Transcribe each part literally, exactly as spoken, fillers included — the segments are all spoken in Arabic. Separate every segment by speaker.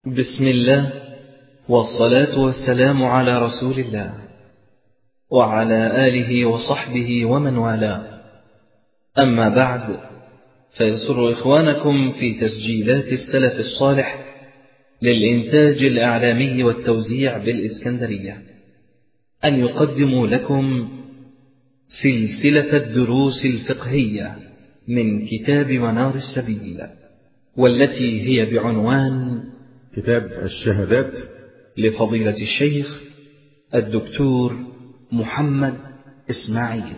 Speaker 1: بسم الله والصلاة والسلام على رسول الله وعلى آله وصحبه ومن والاه. أما بعد، فيسر إخوانكم في تسجيلات السلف الصالح للإنتاج الإعلامي والتوزيع بالإسكندرية أن يقدموا لكم سلسلة الدروس الفقهية من كتاب منار السبيل، والتي هي بعنوان
Speaker 2: كتاب الشهادات
Speaker 1: لفضيلة الشيخ الدكتور محمد إسماعيل.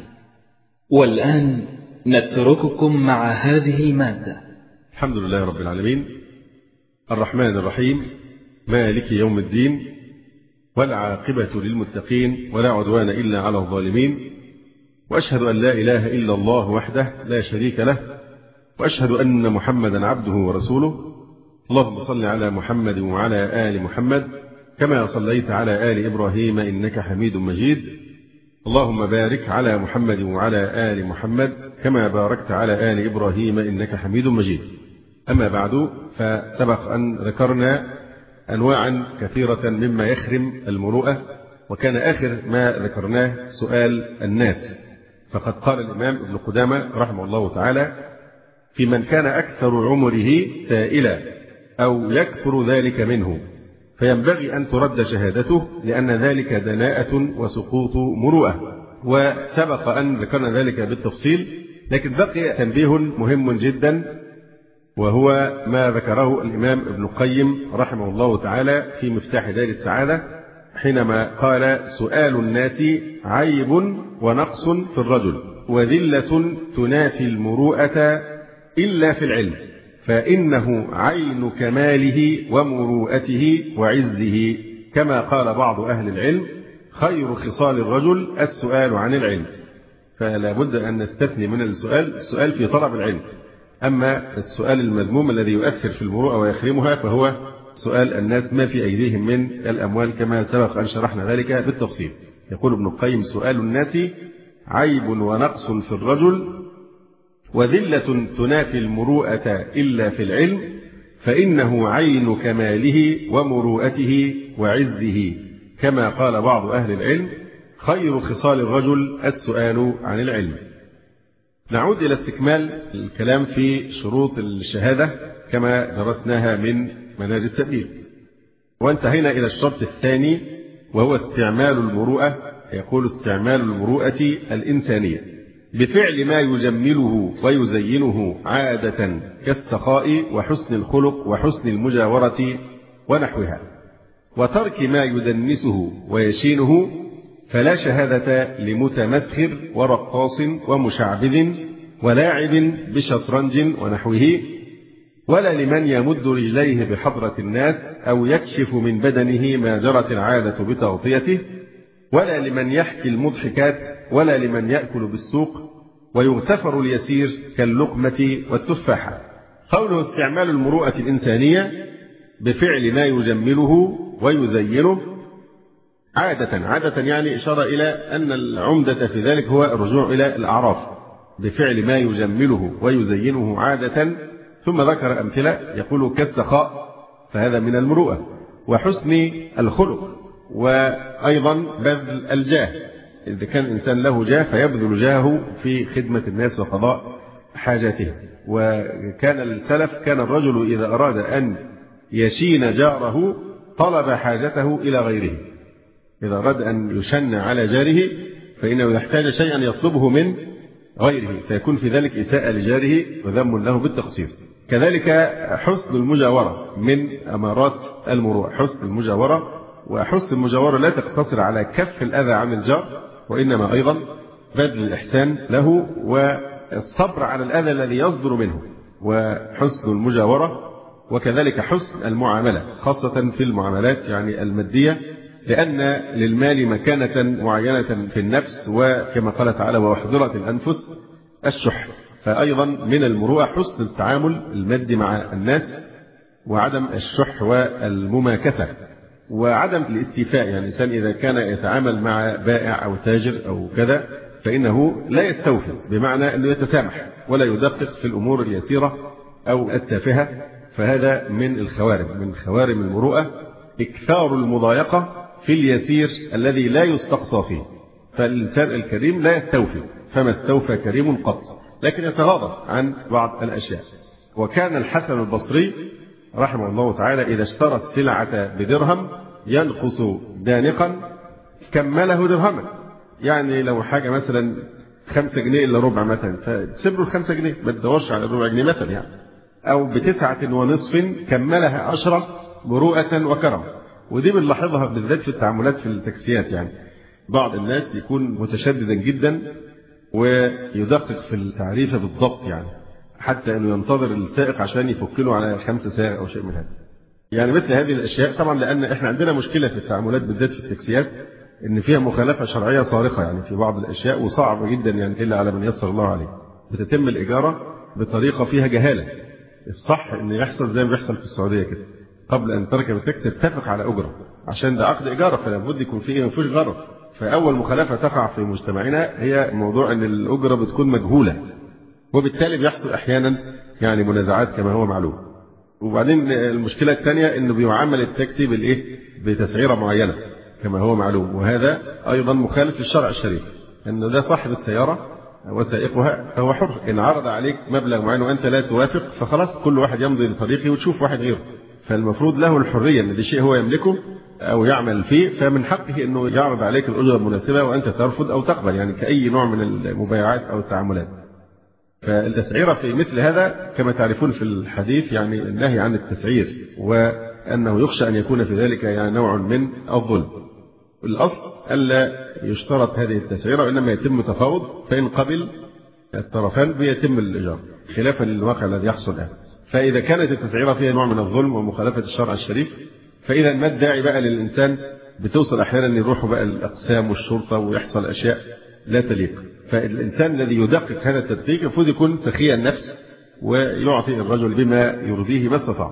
Speaker 1: والآن نترككم مع هذه المادة.
Speaker 2: الحمد لله رب العالمين، الرحمن الرحيم، مالك يوم الدين، والعاقبة للمتقين، ولا عدوان إلا على الظالمين، وأشهد أن لا إله إلا الله وحده لا شريك له، وأشهد أن محمدا عبده ورسوله. اللهم صل على محمد وعلى آل محمد كما صليت على آل إبراهيم إنك حميد مجيد. اللهم بارك على محمد وعلى آل محمد كما باركت على آل إبراهيم إنك حميد مجيد. أما بعد، فسبق أن ذكرنا أنواعا كثيرة مما يخرم المروءة، وكان آخر ما ذكرناه سؤال الناس. فقد قال الإمام ابن قدامة رحمه الله تعالى: في من كان أكثر عمره سائلا أو يكثر ذلك منه، فينبغي أن ترد شهادته، لأن ذلك دناءة وسقوط مروءة. وسبق أن ذكرنا ذلك بالتفصيل، لكن بقي تنبيه مهم جدا، وهو ما ذكره الإمام ابن القيم رحمه الله تعالى في مفتاح دار السعادة، حينما قال: سؤال الناس عيب ونقص في الرجل، وذلة تنافي المروءة إلا في العلم، فإنه عين كماله ومروءته وعزه، كما قال بعض أهل العلم: خير خصال الرجل السؤال عن العلم. فلا بد أن نستثني من السؤال السؤال في طلب العلم. أما السؤال المذموم الذي يؤثر في المروءة ويخرمها فهو سؤال الناس ما في أيديهم من الأموال، كما سبق أن شرحنا ذلك بالتفصيل. يقول ابن القيم: سؤال الناس عيب ونقص في الرجل، وذلة تنافي المروءة إلا في العلم، فإنه عين كماله ومروءته وعزه، كما قال بعض أهل العلم: خير خصال الرجل السؤال عن العلم. نعود إلى استكمال الكلام في شروط الشهادة كما درسناها من منار السبيل، وانتهينا إلى الشرط الثاني، وهو استعمال المروءة. يقول: استعمال المروءة الإنسانية بفعل ما يجمله ويزينه عادة، كالسخاء وحسن الخلق وحسن المجاورة ونحوها، وترك ما يدنسه ويشينه. فلا شهادة لمتمسخر ورقاص ومشعبذ ولاعب بشطرنج ونحوه، ولا لمن يمد رجليه بحضرة الناس أو يكشف من بدنه ما جرت العادة بتغطيته، ولا لمن يحكي المضحكات، ولا لمن يأكل بالسوق ويغتفر اليسير كاللقمة والتفاحة. قوله استعمال المروءة الإنسانية بفعل ما يجمله ويزينه عادة. عادة يعني إشارة إلى أن العمدة في ذلك هو الرجوع إلى الأعراف، بفعل ما يجمله ويزينه عادة. ثم ذكر أمثلة، يقول: كالسخاء، فهذا من المروءة، وحسن الخلق، وأيضا بذل الجاه، إذا كان إنسان له جاه فيبذل جاهه في خدمة الناس وقضاء حاجاته. وكان السلف كان الرجل إذا أراد أن يشين جاره طلب حاجته إلى غيره. إذا أراد أن يشن على جاره فإنه يحتاج شيئا يطلبه من غيره، فيكون في ذلك إساءة لجاره وذم له بالتقصير. كذلك حسن المجاورة من أمارات المروءة، حسن المجاورة. وحسن المجاورة لا تقتصر على كف الأذى عن الجار، وإنما أيضا بذل الإحسان له والصبر على الأذى الذي يصدر منه، وحسن المجاورة. وكذلك حسن المعاملة، خاصة في المعاملات يعني المادية، لأن للمال مكانة معينة في النفس، وكما قال تعالى: وأحضرت الأنفس الشح. فأيضا من المروءة حسن التعامل المادي مع الناس، وعدم الشح والمماكسة، وعدم الاستيفاء. يعني الإنسان إذا كان يتعامل مع بائع أو تاجر أو كذا فإنه لا يستوفي، بمعنى أنه يتسامح ولا يدقق في الأمور اليسيرة أو التافهة، فهذا من الخوارم، من خوارم المروءة إكثار المضايقة في اليسير الذي لا يستقصى فيه. فالإنسان الكريم لا يستوفي، فما استوفى كريم قط، لكن يتغاضى عن بعض الأشياء. وكان الحسن البصري رحمه الله تعالى إذا اشترى السلعة بدرهم ينقص دانقا كمله درهما. يعني لو حاجة مثلا خمسة جنيه إلا ربع مثلا، فتسيب له الخمسة جنيه، ما تدورش على الربع جنيه مثلا يعني. أو بتسعة ونصف كملها عشرة مروءة وكرم. ودي بنلاحظها بالذات في التعاملات في التاكسيات. يعني بعض الناس يكون متشددا جدا ويدقق في التعريفة بالضبط، يعني حتى أنه ينتظر السائق عشان يفك له على خمسة ساعة أو شيء من هذا. يعني مثل هذه الأشياء طبعا، لأن إحنا عندنا مشكلة في التعاملات بالذات في التاكسيات إن فيها مخالفة شرعية صارخة يعني في بعض الأشياء، وصعب جدا يعني إلا على من يسر الله عليه. بتتم الإجارة بطريقة فيها جهالة. الصح إن يحصل زي ما بيحصل في السعودية كده، قبل أن تركب التاكسي اتفق على أجرة، عشان ده عقد إجارة فلا بد يكون فيه ما فيهوش غرض. فأول مخالفة تقع في مجتمعنا هي موضوع أن الأجرة بتكون مجهولة، وبالتالي بيحصل أحيانا يعني منازعات كما هو معلوم. وبعدين المشكلة الثانية إنه بيعامل التاكسي بالإيه؟ بتسعيرة معينة كما هو معلوم، وهذا أيضا مخالف للشرع الشريف. أنه ده صاحب السيارة وسائقها هو حر، إن عرض عليك مبلغ معين وأنت لا توافق فخلاص كل واحد يمضي لطريقه وتشوف واحد غيره. فالمفروض له الحرية أن دي شيء هو يملكه أو يعمل فيه، فمن حقه أنه يعرض عليك الأجرة المناسبة وأنت ترفض أو تقبل، يعني كأي نوع من المبايعات أو التعاملات. فالتسعيرة في مثل هذا كما تعرفون في الحديث يعني النهي عن التسعير، وأنه يخشى أن يكون في ذلك يعني نوع من الظلم. الأصل ألا يشترط هذه التسعيرة، وإنما يتم تفاوض، فإن قبل الطرفان بيتم الإيجار، خلافا للواقع الذي يحصل الآن. فإذا كانت التسعيرة فيها نوع من الظلم ومخالفة الشرع الشريف، فإذا ما الداعي بقى للإنسان بتوصل أحيانا أن يروحوا بقى الأقسام والشرطة ويحصل أشياء لا تليق. فالإنسان الذي يدقق هذا التدقيق المفروض يكون سخي النفس ويعطي الرجل بما يرضيه ما استطاع.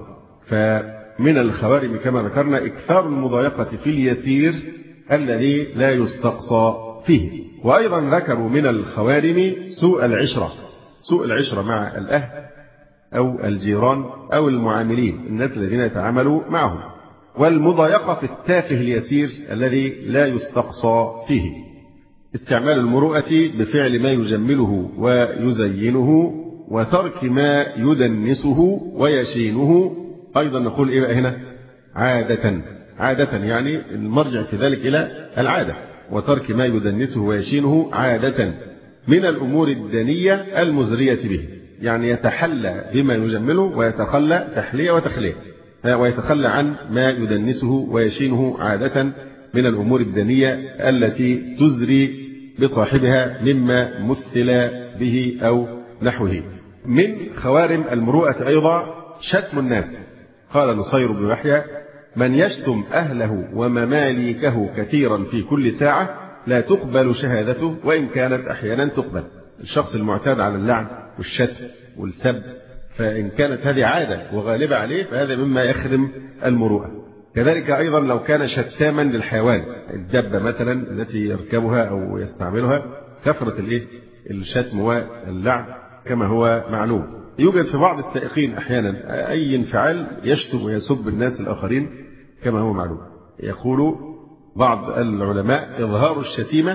Speaker 2: فمن الخوارم كما ذكرنا إكثار المضايقة في اليسير الذي لا يستقصى فيه. وأيضا ذكروا من الخوارم سوء العشرة، سوء العشرة مع الأهل أو الجيران أو المعاملين، الناس الذين يتعاملوا معهم. والمضايقة في التافه اليسير الذي لا يستقصى فيه. استعمال المروءة بفعل ما يجمله ويزينه، وترك ما يدنسه ويشينه. أيضا نقول إيه بقى هنا؟ عادة، عادة يعني المرجع في ذلك إلى العادة. وترك ما يدنسه ويشينه عادة من الأمور الدنية المزرية به، يعني يتحلى بما يجمله ويتخلى تحلية وتخلية، ويتخلى عن ما يدنسه ويشينه عادة من الأمور الدنية التي تزري بصاحبها مما مثل به أو نحوه. من خوارم المروءة أيضا شتم الناس. قال نصير بن يحيى: من يشتم أهله ومماليكه كثيرا في كل ساعة لا تقبل شهادته وإن كانت أحيانا تقبل. الشخص المعتاد على اللعن والشتم والسب، فإن كانت هذه عادة وغالبة عليه فهذا مما يخدم المروءة. كذلك أيضا لو كان شتاما للحيوان، الدبة مثلا التي يركبها أو يستعملها، كثرة الإيه؟ الشتم واللعن كما هو معلوم. يوجد في بعض السائقين أحيانا أي انفعال يشتم ويسب الناس الآخرين كما هو معلوم. يقول بعض العلماء: إظهار الشتيمة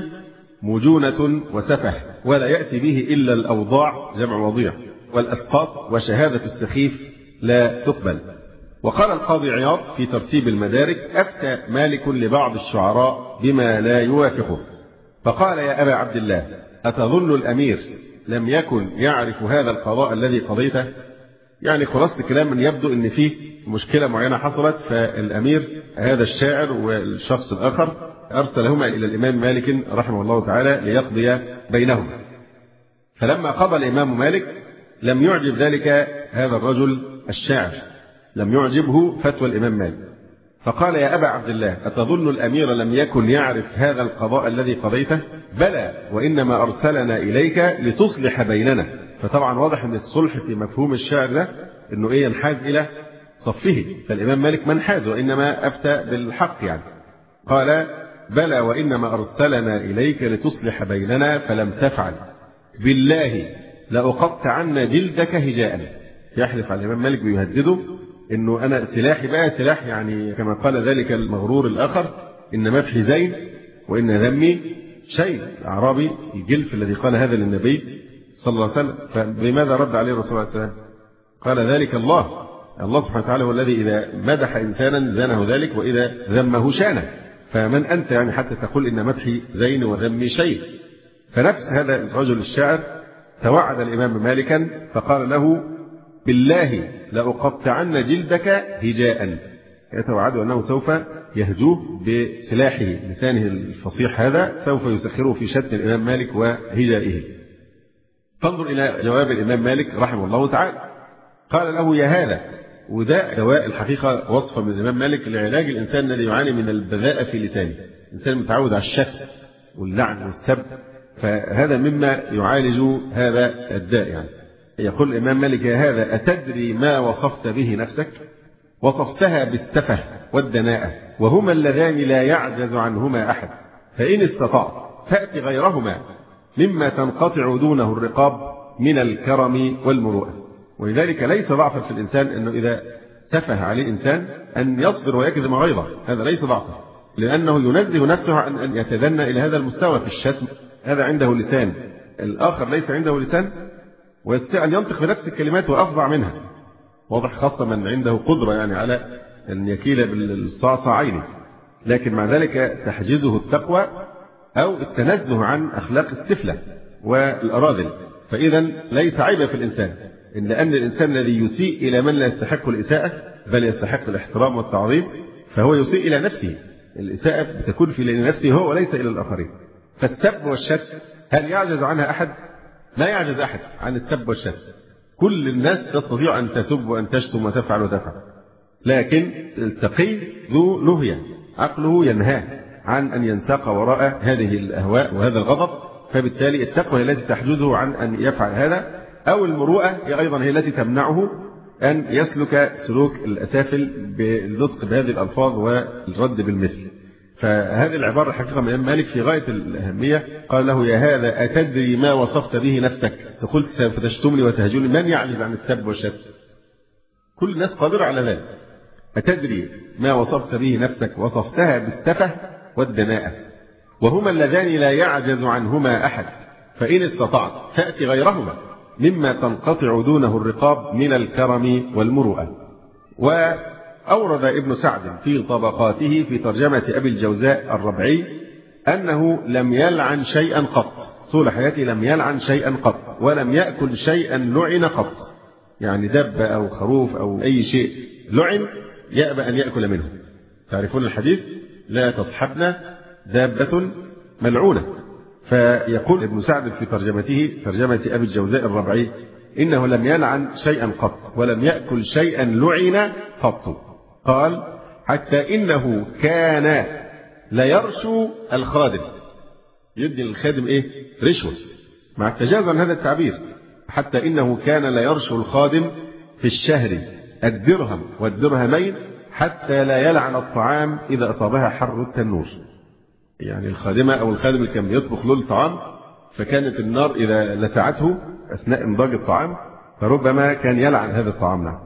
Speaker 2: مجونة وسفه، ولا يأتي به إلا الأوضاع جمع وضيع والأسقاط، وشهادة السخيف لا تقبل. وقال القاضي عياض في ترتيب المدارك: أفتى مالك لبعض الشعراء بما لا يوافقه فقال: يا أبا عبد الله، أتظن الأمير لم يكن يعرف هذا القضاء الذي قضيته؟ يعني خلاصة الكلام من يبدو أن فيه مشكلة معينة حصلت، فالأمير هذا الشاعر والشخص الآخر أرسلهما إلى الإمام مالك رحمه الله تعالى ليقضي بينهما. فلما قضى الإمام مالك لم يعجب ذلك هذا الرجل الشاعر، لم يعجبه فتوى الإمام مالك، فقال: يا أبا عبد الله، أتظن الأمير لم يكن يعرف هذا القضاء الذي قضيته؟ بلى، وإنما أرسلنا إليك لتصلح بيننا. فطبعا واضح أن الصلح في مفهوم الشاعر ده أنه إيه؟ ينحاز إلى صفه، فالإمام مالك منحاز وإنما أفتى بالحق يعني. قال: بلى، وإنما أرسلنا إليك لتصلح بيننا فلم تفعل، بالله لأقطعن جلدك هجاء. يحلف على الإمام مالك بيهدده إنه أنا سلاحي بقى سلاح، يعني كما قال ذلك المغرور الآخر إن مدحي زين وإن ذمي شيء. الأعرابي الجلف الذي قال هذا للنبي صلى الله عليه وسلم، فبماذا رد عليه الرسول عليه السلام؟ قال ذلك الله الله سبحانه وتعالى هو الذي إذا مدح إنسانا زانه ذلك وإذا ذمه شانه، فمن أنت يعني حتى تقول إن مدحي زين وذمي شيء؟ فنفس هذا الرجل الشاعر توعد الإمام مالكا فقال له بالله لأقطعن جلدك هجاء، يتوعد أنه سوف يهجوه بسلاحه لسانه الفصيح هذا، سوف يسخره في شتم الإمام مالك وهجائه. فانظر إلى جواب الإمام مالك رحمه الله تعالى، قال له يا هذا، وده دواء الحقيقة وصفة من الإمام مالك لعلاج الإنسان الذي يعاني من البذاءة في لسانه، إنسان متعود على الشتم واللعن والسب، فهذا مما يعالج هذا الداء. يعني يقول الإمام مالك يا هذا أتدري ما وصفت به نفسك؟ وصفتها بالسفه والدناءة، وهما اللذان لا يعجز عنهما أحد، فإن استطعت فأت غيرهما مما تنقطع دونه الرقاب من الكرم والمروءة. ولذلك ليس ضعفا في الإنسان أنه إذا سفه عليه إنسان أن يصبر ويكظم غيظه، هذا ليس ضعفا، لأنه ينزه نفسه عن أن يتدنى إلى هذا المستوى في الشتم. هذا عنده لسان، الآخر ليس عنده لسان ويستطيع أن ينطق بنفس الكلمات وأفظع منها، واضح، خاصة من عنده قدرة يعني على أن يكيل بالصعصعين، لكن مع ذلك تحجزه التقوى أو التنزه عن أخلاق السفلة والأراذل. فإذا ليس عيبا في الإنسان، إن لأن الإنسان الذي يسيء إلى من لا يستحق الإساءة بل يستحق الاحترام والتعظيم فهو يسيء إلى نفسه. الإساءة بتكون في نفسه هو وليس إلى الآخرين. فالسب والشتم هل يعجز عنها أحد؟ لا يعجز أحد عن السب والشتم، كل الناس تستطيع أن تسب وأن تشتم وتفعل وتفعل، لكن التقي ذو نهية، عقله ينهاه عن أن ينساق وراء هذه الأهواء وهذا الغضب، فبالتالي التقوى هي التي تحجزه عن أن يفعل هذا، أو المروءة هي أيضا هي التي تمنعه أن يسلك سلوك الأسافل بالنطق بهذه الألفاظ والرد بالمثل. فهذه العبارة الحقيقة من الإمام مالك في غاية الأهمية، قال له يا هذا أتدري ما وصفت به نفسك؟ فقلت سوف تشتمني وتهجوني، من يعجز عن السب والشتم؟ كل الناس قادرة على ذلك. أتدري ما وصفت به نفسك؟ وصفتها بالسفه والدناءة، وهما اللذان لا يعجز عنهما أحد، فإن استطعت فأت غيرهما مما تنقطع دونه الرقاب من الكرم والمروءة. وأورد ابن سعد في طبقاته في ترجمة أبي الجوزاء الربعي أنه لم يلعن شيئا قط، طول حياته لم يلعن شيئا قط، ولم يأكل شيئا لعن قط، يعني دب أو خروف أو أي شيء لعن يأبى أن يأكل منه. تعرفون الحديث لا تصحبنا دابة ملعونة. فيقول ابن سعد في ترجمته ترجمة أبي الجوزاء الربعي إنه لم يلعن شيئا قط ولم يأكل شيئا لعن قط. قال حتى إنه كان ليرشو الخادم، يدي الخادم إيه؟ رشوة، مع التجاوز عن هذا التعبير. حتى إنه كان ليرشو الخادم في الشهر الدرهم والدرهمين حتى لا يلعن الطعام إذا أصابها حر التنور. يعني الخادمة أو الخادم اللي كان بيطبخ له الطعام، فكانت النار إذا لسعته أثناء إنضاج الطعام فربما كان يلعن هذا الطعام له.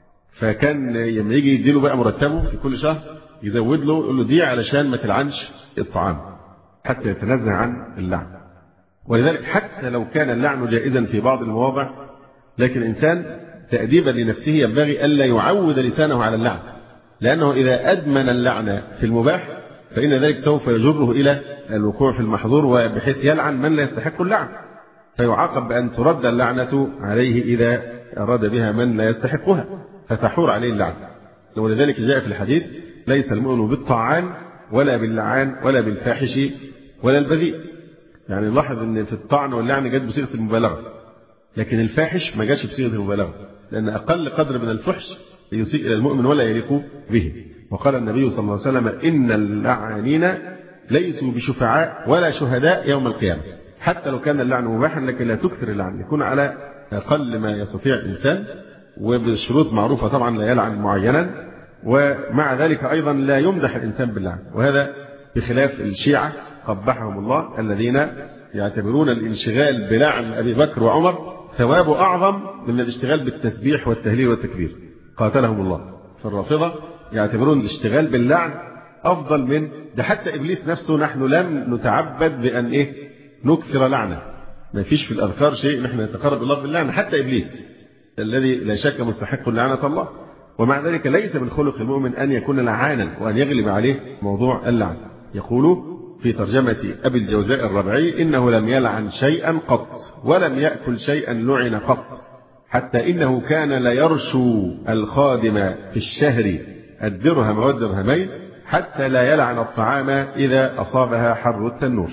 Speaker 2: فكان لما يجي يديله بقى مرتبه في كل شهر يزود له، يقول له دي علشان ما تلعنش الطعام حتى يتنزه عن اللعن. ولذلك حتى لو كان اللعن جائزا في بعض المواضع، لكن الإنسان تأديبا لنفسه ينبغي ألا يعود لسانه على اللعن، لأنه إذا أدمن اللعن في المباح فإن ذلك سوف يجره إلى الوقوع في المحظور، وبحيث يلعن من لا يستحق اللعن، فيعاقب بأن ترد اللعنة عليه إذا أراد بها من لا يستحقها فتحور عليه اللعن. ولذلك جاء في الحديث ليس المؤمن بالطعان ولا باللعان ولا بالفاحش ولا البذيء. يعني نلاحظ أن في الطعن واللعن جاءت بصيغة المبالغة، لكن الفاحش ما جاءش بصيغة المبالغة، لأن أقل قدر من الفحش يسيء إلى المؤمن ولا يليق به. وقال النبي صلى الله عليه وسلم إن اللعانين ليسوا بشفعاء ولا شهداء يوم القيامة. حتى لو كان اللعن مباحا لكن لا تكثر اللعن، يكون على أقل ما يستطيع الإنسان، وبالشروط معروفة طبعا، لا يلعن معينا، ومع ذلك أيضا لا يمدح الإنسان باللعن. وهذا بخلاف الشيعة قبحهم الله الذين يعتبرون الانشغال بلعن أبي بكر وعمر ثوابه أعظم من الاشتغال بالتسبيح والتهليل والتكبير. قاتلهم الله. فالرافضة يعتبرون الاشتغال باللعن أفضل من ده. حتى إبليس نفسه نحن لم نتعبد بأن إيه نكثر لعنة، ما فيش في الأذكار شيء نحن نتقرب الله باللعنة. حتى إبليس الذي لا شك مستحق لعنة الله، ومع ذلك ليس من خلق المؤمن أن يكون لعانا وأن يغلب عليه موضوع اللعن. يقول في ترجمة أبي الجوزاء الربعي: إنه لم يلعن شيئا قط ولم يأكل شيئا لعن قط، حتى إنه كان ليرشو الخادم في الشهر الدرهم والدرهمين حتى لا يلعن الطعام إذا أصابها حر التنور،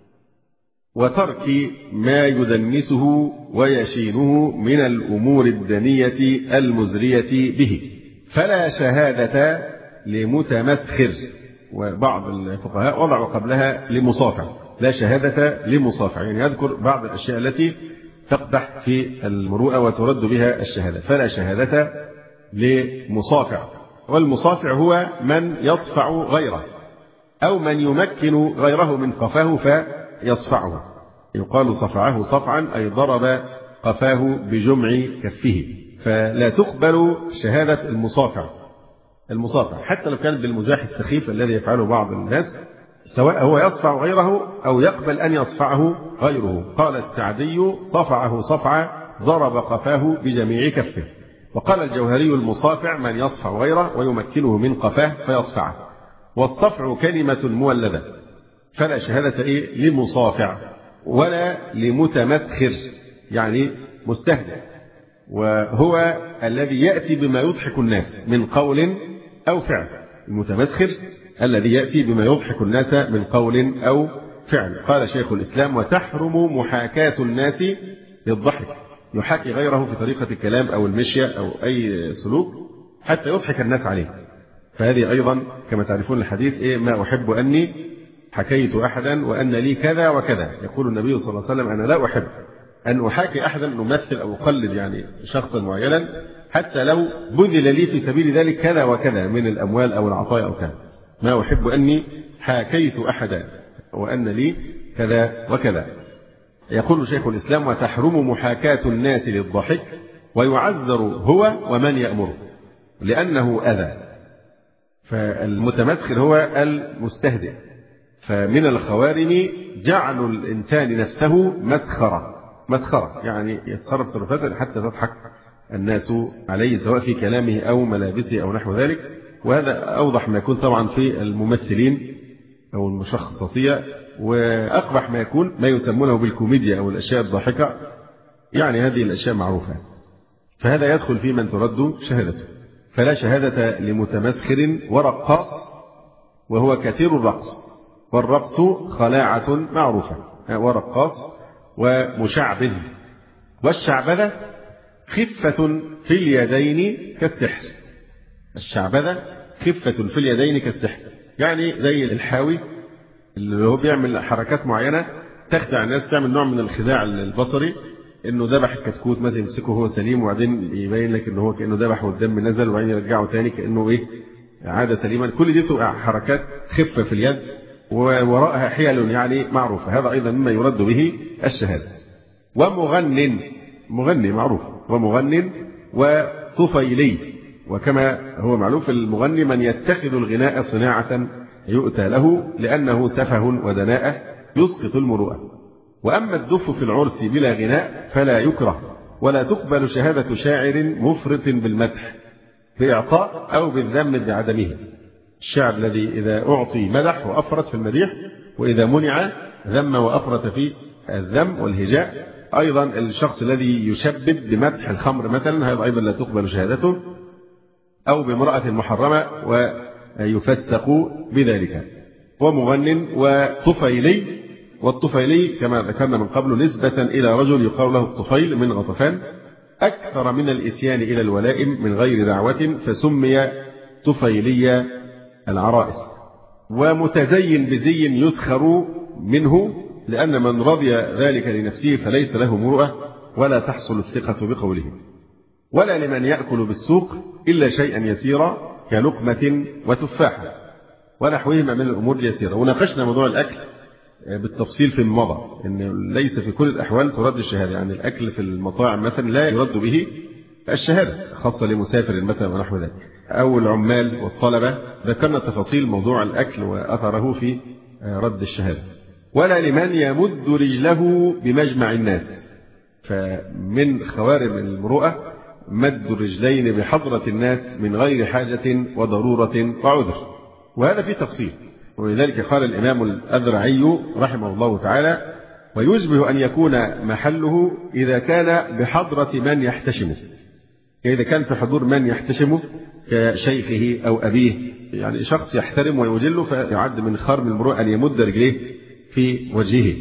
Speaker 2: وترك ما يدنسه ويشينه من الأمور الدنية المزرية به، فلا شهادة لمتمسخر. وبعض الفقهاء وضعوا قبلها لمصافع، لا شهادة لمصافع، يعني يذكر بعض الأشياء التي تقدح في المروءة وترد بها الشهادة. فلا شهادة لمصافع، والمصافع هو من يصفع غيره أو من يمكن غيره من قفاه فيصفعه. يقال صفعه صفعا أي ضرب قفاه بجمع كفه. فلا تقبل شهادة المصافع المصافع حتى لو كان بالمزاح السخيف الذي يفعله بعض الناس، سواء هو يصفع غيره أو يقبل أن يصفعه غيره. قال السعدي: صفعه صفعا ضرب قفاه بجميع كفه. وقال الجوهري: المصافع من يصفع غيره ويمكنه من قفاه فيصفعه. والصفع كلمة مولدة، فلا شهادة إيه لمصافع ولا لمتمسخر يعني مستهزئ، وهو الذي يأتي بما يضحك الناس من قول أو فعل. المتمسخر الذي يأتي بما يضحك الناس من قول أو فعل. قال شيخ الإسلام: وتحرم محاكاة الناس للضحك، يحاكي غيره في طريقة الكلام أو المشية أو أي سلوك حتى يضحك الناس عليه. فهذه أيضا كما تعرفون الحديث: إيه ما أحب أني حكيت أحدا وأن لي كذا وكذا. يقول النبي صلى الله عليه وسلم: أنا لا أحب أن أحاكي أحدا، نمثل أو أقلد يعني شخصا معينا، حتى لو بذل لي في سبيل ذلك كذا وكذا من الأموال أو العطايا أو كذا. ما أحب أني حاكيت أحدا وأن لي كذا وكذا. يقول شيخ الإسلام: وتحرم محاكاة الناس للضحك، ويعذر هو ومن يأمره لأنه أذى. فالمتمسخر هو المستهزئ. فمن الخوارم جعل الإنسان نفسه مسخرة مسخرة يعني يتصرف تصرفات حتى تضحك الناس عليه، سواء في كلامه أو ملابسه أو نحو ذلك. وهذا أوضح ما يكون طبعا في الممثلين أو المشخصاتية، وأقبح ما يكون ما يسمونه بالكوميديا أو الأشياء الضاحكة، يعني هذه الأشياء معروفة. فهذا يدخل في من ترد شهادته. فلا شهادة لمتمسخر ورقاص، وهو كثير الرقص، والرقص خلاعة معروفة، ورقاص ومشعبذ. والشعبذة خفة في اليدين كالسحر. الشعبذة خفة في اليدين كالسحر، يعني زي الحاوي اللي هو بيعمل حركات معينة تخدع الناس، تعمل نوع من الخداع البصري، انه ذبح الكتكوت مثلا يمسكه هو سليم وبعدين يبين لك انه هو كانه ذبح والدم نزل وبعدين يرجعه تاني كانه ايه عاد سليما. كل دي بتبقى حركات خفة في اليد ووراءها حيل يعني معروفة. هذا ايضا مما يرد به الشهادة. ومغن، مغني معروف، ومغن وطفيلي. وكما هو معروف المغني من يتخذ الغناء صناعة يؤتى له لأنه سفه ودناءة يسقط المروءة. وأما الدف في العرس بلا غناء فلا يكره، ولا تقبل شهادة شاعر مفرط بالمدح بإعطاء أو بالذم بعدمه. الشاعر الذي إذا أعطي مدح وأفرط في المديح، وإذا منع ذم وأفرط في الذم والهجاء. أيضا الشخص الذي يشبب بمدح الخمر مثلا، هذا أيضا لا تقبل شهادته، أو بامرأة محرمة ويفسق بذلك. ومغن وطفيلي. والطفيلي كما ذكرنا من قبل نسبة إلى رجل يقال له الطفيل من غطفان، أكثر من الإتيان إلى الولائم من غير دعوة فسمي طفيلي العرائس. ومتزين بزي يسخر منه، لأن من رضي ذلك لنفسه فليس له مروءة ولا تحصل الثقة بقوله. ولا لمن يأكل بالسوق إلا شيئا يسيرا كلقمة وتفاحة ونحوهما من الأمور اليسيرة. وناقشنا موضوع الأكل بالتفصيل في المضى، إن ليس في كل الأحوال ترد الشهادة، يعني الأكل في المطاعم مثلا لا يرد به الشهادة خاصة لمسافر مثلا ونحو ذلك، أو العمال والطلبة. ذكرنا تفاصيل موضوع الأكل وأثره في رد الشهادة. ولا لمن يمد رجله بمجمع الناس، فمن خوارم المروءة مد الرجلين بحضرة الناس من غير حاجة وضرورة وعذر، وهذا فيه تفصيل. ولذلك قال الإمام الأذرعي رحمه الله تعالى: ويشبه أن يكون محله إذا كان بحضرة من يحتشمه، إذا كان في حضور من يحتشمه كشيخه أو أبيه، يعني شخص يحترم ويجله، فيعد من خرم المروءة أن يمد رجليه في وجهه.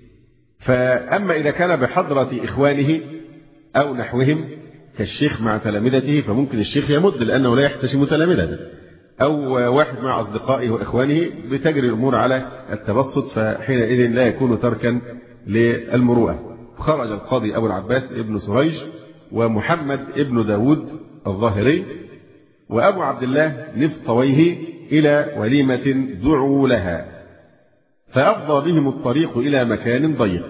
Speaker 2: فأما إذا كان بحضرة إخوانه أو نحوهم كالشيخ مع تلامذته، فممكن الشيخ يمد لأنه لا يحتشم تلامذته، أو واحد مع أصدقائه وإخوانه بتجري الأمور على التبسط، فحينئذ لا يكون تركا للمروءة. خرج القاضي أبو العباس ابن سريج ومحمد ابن داود الظاهري وأبو عبد الله نفطويه إلى وليمة دعوا لها، فأفضى بهم الطريق إلى مكان ضيق،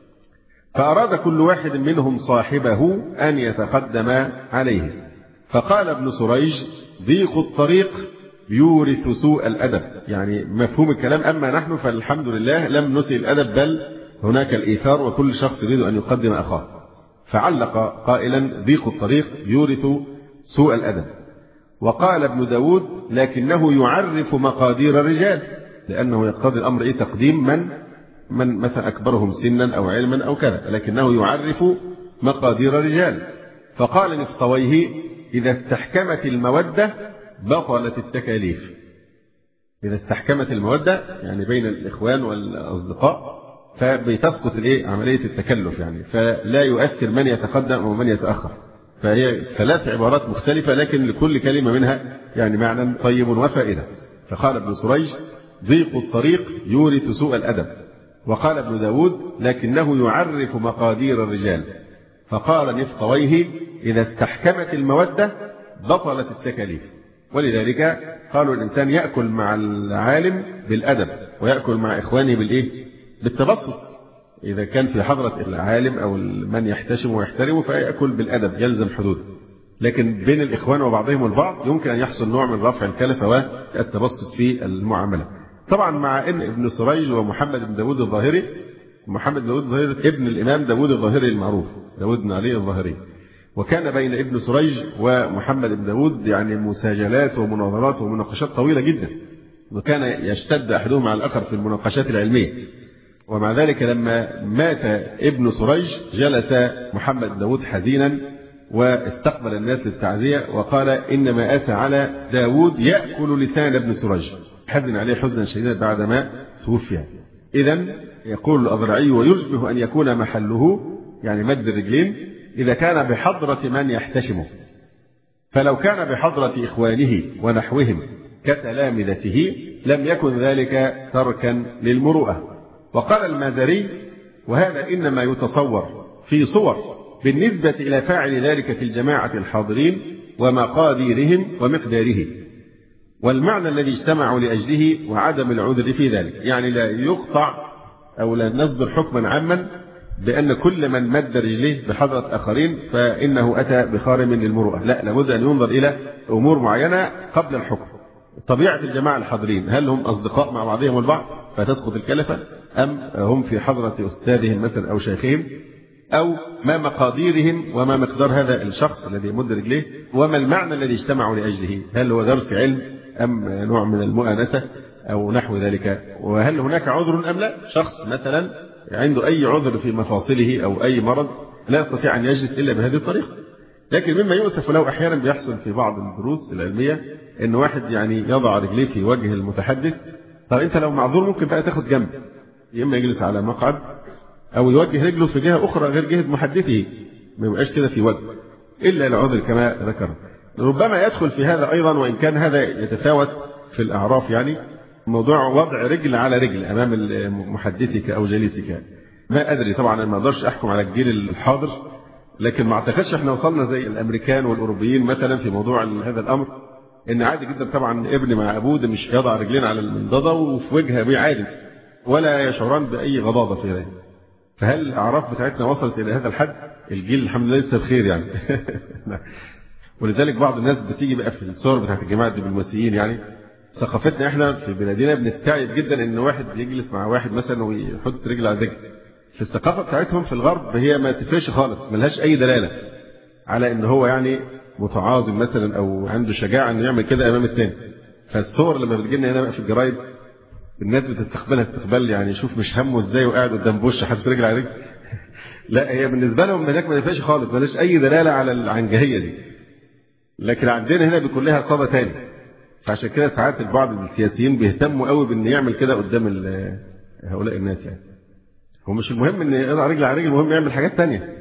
Speaker 2: فأراد كل واحد منهم صاحبه أن يتقدم عليه، فقال ابن سريج: ضيق الطريق يورث سوء الأدب. يعني مفهوم الكلام، أما نحن فالحمد لله لم نسئ الأدب، بل هناك الإيثار وكل شخص يريد أن يقدم أخاه. فعلق قائلا: ضيق الطريق يورث سوء الأدب. وقال ابن داود: لكنه يعرف مقادير الرجال، لأنه يقتضي الأمر إيه تقديم من من مثلا أكبرهم سنا أو علما أو كذا، لكنه يعرف مقادير الرجال. فقال نفطويه: إذا استحكمت المودة بطلت التكاليف. إذا استحكمت المودة يعني بين الإخوان والأصدقاء، فبتسقط الإيه عملية التكلف، يعني فلا يؤثر من يتقدم ومن يتأخر. فهي ثلاث عبارات مختلفة، لكن لكل كلمة منها يعني معنى طيب وفائدة. فقال ابن سريج: ضيق الطريق يورث سوء الأدب. وقال ابن داود: لكنه يعرف مقادير الرجال. فقال نفطويه: إذا استحكمت المودة بطلت التكاليف. ولذلك قالوا الإنسان يأكل مع العالم بالأدب، ويأكل مع إخوانه بالإيه؟ بالتبسط. إذا كان في حضرة العالم أو من يحتشم ويحترمه فيأكل بالأدب، يلزم حدوده. لكن بين الإخوان وبعضهم البعض يمكن أن يحصل نوع من رفع الكلفة والتبسط في المعاملة. طبعا مع أن ابن سريج ومحمد بن داود الظاهري، محمد بن داود الظاهري ابن الإمام داود الظاهري المعروف، داود بن علي الظاهري، وكان بين ابن سريج ومحمد بن داود يعني مساجلات ومناظرات ومناقشات طويلة جدا، وكان يشتد أحدهم على الآخر في المناقشات العلمية. ومع ذلك لما مات ابن سريج جلس محمد بن داود حزينا واستقبل الناس للتعزية، وقال: إنما أتى على داود يأكل لسان ابن سريج، حزن عليه حزنا شديدا بعدما توفي. إذن يقول الأذرعي: ويشبه أن يكون محله يعني مد الرجلين إذا كان بحضرة من يحتشمه، فلو كان بحضرة إخوانه ونحوهم كتلامذته لم يكن ذلك تركا للمروءة. وقال المازري: وهذا إنما يتصور في صور بالنسبة إلى فاعل ذلك في الجماعة الحاضرين ومقاديرهم ومقداره، والمعنى الذي اجتمعوا لأجله وعدم العذر في ذلك. يعني لا يقطع أو لا نصدر حكما عاما بأن كل من مد رجليه بحضرة آخرين فإنه أتى بخارم للمروءة، لا، لابد أن ينظر إلى أمور معينة قبل الحكم. طبيعة الجماعة الحاضرين، هل هم أصدقاء مع بعضهم البعض فتسقط الكلفة، أم هم في حضرة أستاذهم مثلا أو شيخهم، أو ما مقاديرهم وما مقدار هذا الشخص الذي يمد رجليه، وما المعنى الذي اجتمعوا لأجله، هل هو درس علم أم نوع من المؤانسة أو نحو ذلك، وهل هناك عذر أم لا. شخص مثلا عنده أي عذر في مفاصله أو أي مرض لا يستطيع أن يجلس إلا بهذه الطريقة. لكن مما يؤسف له أحيانا بيحصل في بعض الدروس العلمية إن واحد يعني يضع رجليه في وجه المتحدث. طب أنت لو معذور ممكن بقى تاخد جنب، إما يجلس على مقعد أو يوجه رجله في جهة أخرى غير جهة محدثه، ما يبقاش كده في وجه إلا العذر كما ذكر. ربما يدخل في هذا أيضا، وإن كان هذا يتفاوت في الأعراف، يعني موضوع وضع رجل على رجل أمام محدثك أو جليسك. ما أدري طبعا، أنا ما أقدرش أحكم على الجيل الحاضر، لكن ما أعتقدش إحنا وصلنا زي الأمريكان والأوروبيين مثلا في موضوع هذا الأمر، إن عادي جدا طبعا ابن مع أبوه ده مش يضع رجلين على المنضدة وفي وجه أبيه عادي، ولا يشعران بأي غضاضة في ذلك. فهل الأعراف بتاعتنا وصلت إلى هذا الحد؟ الجيل الحمد لله لسه بخير يعني. ولذلك بعض الناس بتيجي بقى في الصور بتاعت الجماعة الدبلوماسيين، يعني ثقافتنا احنا في بلادنا بنستعجب جدا ان واحد يجلس مع واحد مثلا ويحط رجل على رجل. في الثقافة بتاعتهم في الغرب هي ما تفرقش خالص، ملهاش أي دلالة على ان هو يعني متعاظم مثلا او عنده شجاعة انه يعمل كده امام التاني. فالصور لما بتجي لنا هنا بقى في الجرايد الناس بتستقبلها استقبال يعني شوف مش همه ازاي وقاعد قدام بوش حاطط رجل على رجل. لا، هي بالنسبة لهم هناك ما تفرقش خالص، ملهاش أي دلالة على العنجهية دي. لكن عندنا هنا بيكون لها صدى تاني. فعشان كده ساعات البعض السياسيين بيهتموا قوي بان يعمل كده قدام هؤلاء الناس. يعني هو مش المهم ان يضع رجل على رجل، المهم يعمل حاجات تانية.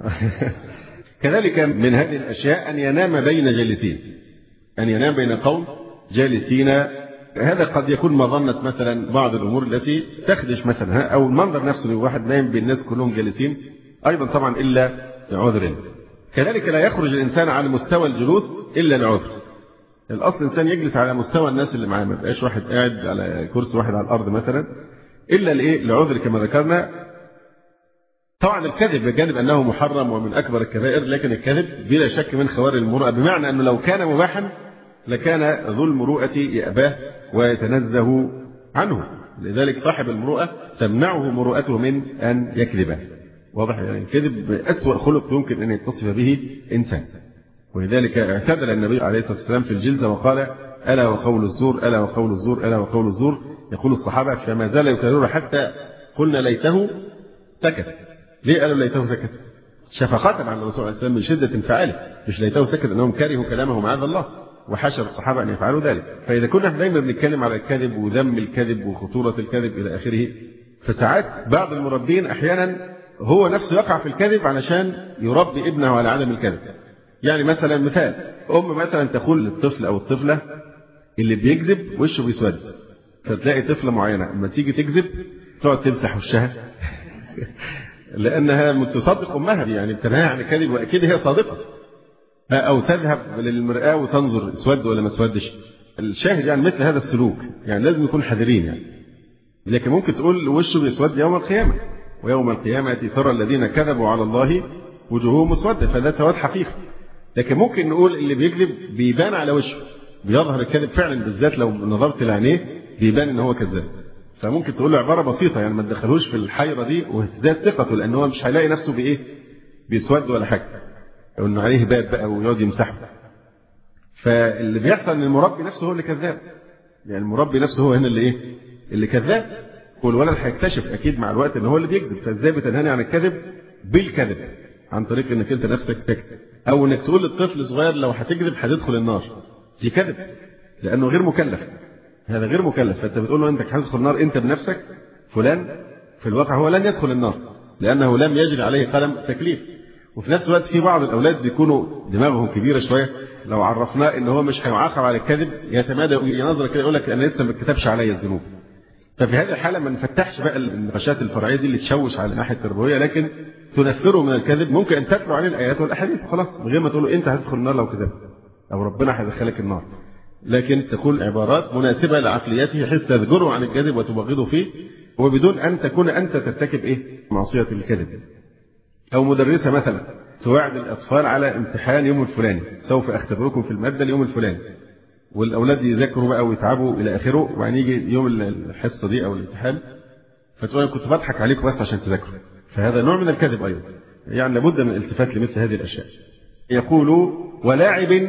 Speaker 2: كذلك من هذه الاشياء ان ينام بين جالسين، ان ينام بين قوم جالسين. هذا قد يكون مظنة مثلا بعض الامور التي تخدش مثلا، او المنظر نفسه واحد نايم بين الناس كلهم جالسين، ايضا طبعا الا لعذر. كذلك لا يخرج الانسان على مستوى الجلوس الا لعذر. الاصل الانسان يجلس على مستوى الناس اللي معاه، ما يبقاش واحد قاعد على كرسي واحد على الارض مثلا، الا لايه؟ لعذر كما ذكرنا. طبعا الكذب بجانب انه محرم ومن اكبر الكبائر، لكن الكذب بلا شك من خوارج المروءه، بمعنى انه لو كان مباحا لكان ذو المروءه يأباه ويتنزه عنه. لذلك صاحب المروءه تمنعه مروءته من ان يكذب. واضح؟ يعني الكذب اسوأ خلق يمكن ان يتصف به انسان. ولذلك اعتدل النبي عليه الصلاة والسلام في الجلسة وقال: ألا وقول الزور، ألا وقول الزور، ألا وقول الزور. يقول الصحابة فما زال يكررون حتى قلنا ليته سكت. ليه قالوا ليته سكت؟ شفقة على الرسول عليه السلام من شدة انفعاله، مش ليته سكت أنهم كرهوا كلامه معاذ الله، وحشر الصحابة أن يفعلوا ذلك. فإذا كنا دائما بنتكلم على الكذب وذم الكذب وخطورة الكذب إلى آخره، فساعات بعض المربين أحيانا هو نفسه يقع في الكذب علشان يربي ابنه على عدم الكذب. يعني مثلا مثال، أم مثلا تقول للطفل أو الطفلة اللي بيكذب وشه بيسود، فتلاقي طفلة معينة لما تيجي تكذب تقعد تمسح وشها لأنها متصدق أمها، يعني بتنهى عن الكذب وأكيد هي صادقة. أو تذهب للمرآة وتنظر اسود ولا ما اسودش. الشاهد يعني مثل هذا السلوك يعني لازم نكون حذرين يعني. لكن ممكن تقول وشه بيسود يوم القيامة، ويوم القيامة ترى الذين كذبوا على الله وجوههم مسودة، فده سواد حقيقي. لكن ممكن نقول اللي بيكذب بيبان على وشه، بيظهر الكذب فعلا، بالذات لو نظرت لعينيه بيبان ان هو كذاب. فممكن تقول له عبارة بسيطة يعني ما تدخلوش في الحيرة دي واهتزاز ثقته، لأن هو مش هيلاقي نفسه بإيه؟ بيسود ولا حاجة، أو إنه عليه باب بقى ويقعد يمسحه. فاللي بيحصل إن المربي نفسه هو اللي كذاب، يعني المربي نفسه هو هنا اللي إيه؟ اللي كذاب. والولد هيكتشف أكيد مع الوقت إن هو اللي بيكذب، فإزاي بتنهاني عن الكذب؟ بالكذب، عن طريق إنك أنت نفسك تكذب، أو إنك تقول للطفل صغير لو هتكذب هتدخل النار. دي كذب، لأنه غير مكلف. هذا غير مكلف، فأنت بتقول له أنت هتدخل النار أنت بنفسك، فلان في الواقع هو لن يدخل النار لأنه لم يجري عليه قلم تكليف. وفي نفس الوقت في بعض الأولاد بيكونوا دماغهم كبيرة شوية، لو عرفناه إن هو مش هيعاقب على الكذب يتمادى ينظر كده يقول لك أنا لسه ما كتبش عليا الذنوب. ففي هذه الحالة ما نفتحش بقى النقاشات الفرعية دي اللي تشوش على الناحية التربوية، لكن تنفره من الكذب. ممكن أن تتلو عليه الآيات والأحاديث خلاص من غير ما تقول له أنت هتدخل النار لو كذبت، أو ربنا هيدخلك النار، لكن تقول عبارات مناسبة لعقليته بحيث تذكره عن الكذب وتبغضه فيه، وبدون أن تكون أنت ترتكب إيه؟ معصية الكذب. أو مدرسة مثلا توعد الأطفال على امتحان يوم الفلاني، سوف أختبركم في المادة اليوم الفلاني، والأولاد يذاكروا بقى ويتعبوا إلى آخره، وبعدين يجي يوم الحصة دي أو الامتحان فتقول كنت بضحك عليكم بس عشان تذاكروا. فهذا نوع من الكذب أيضا، يعني لابد من الالتفات لمثل هذه الأشياء. يقول ولاعب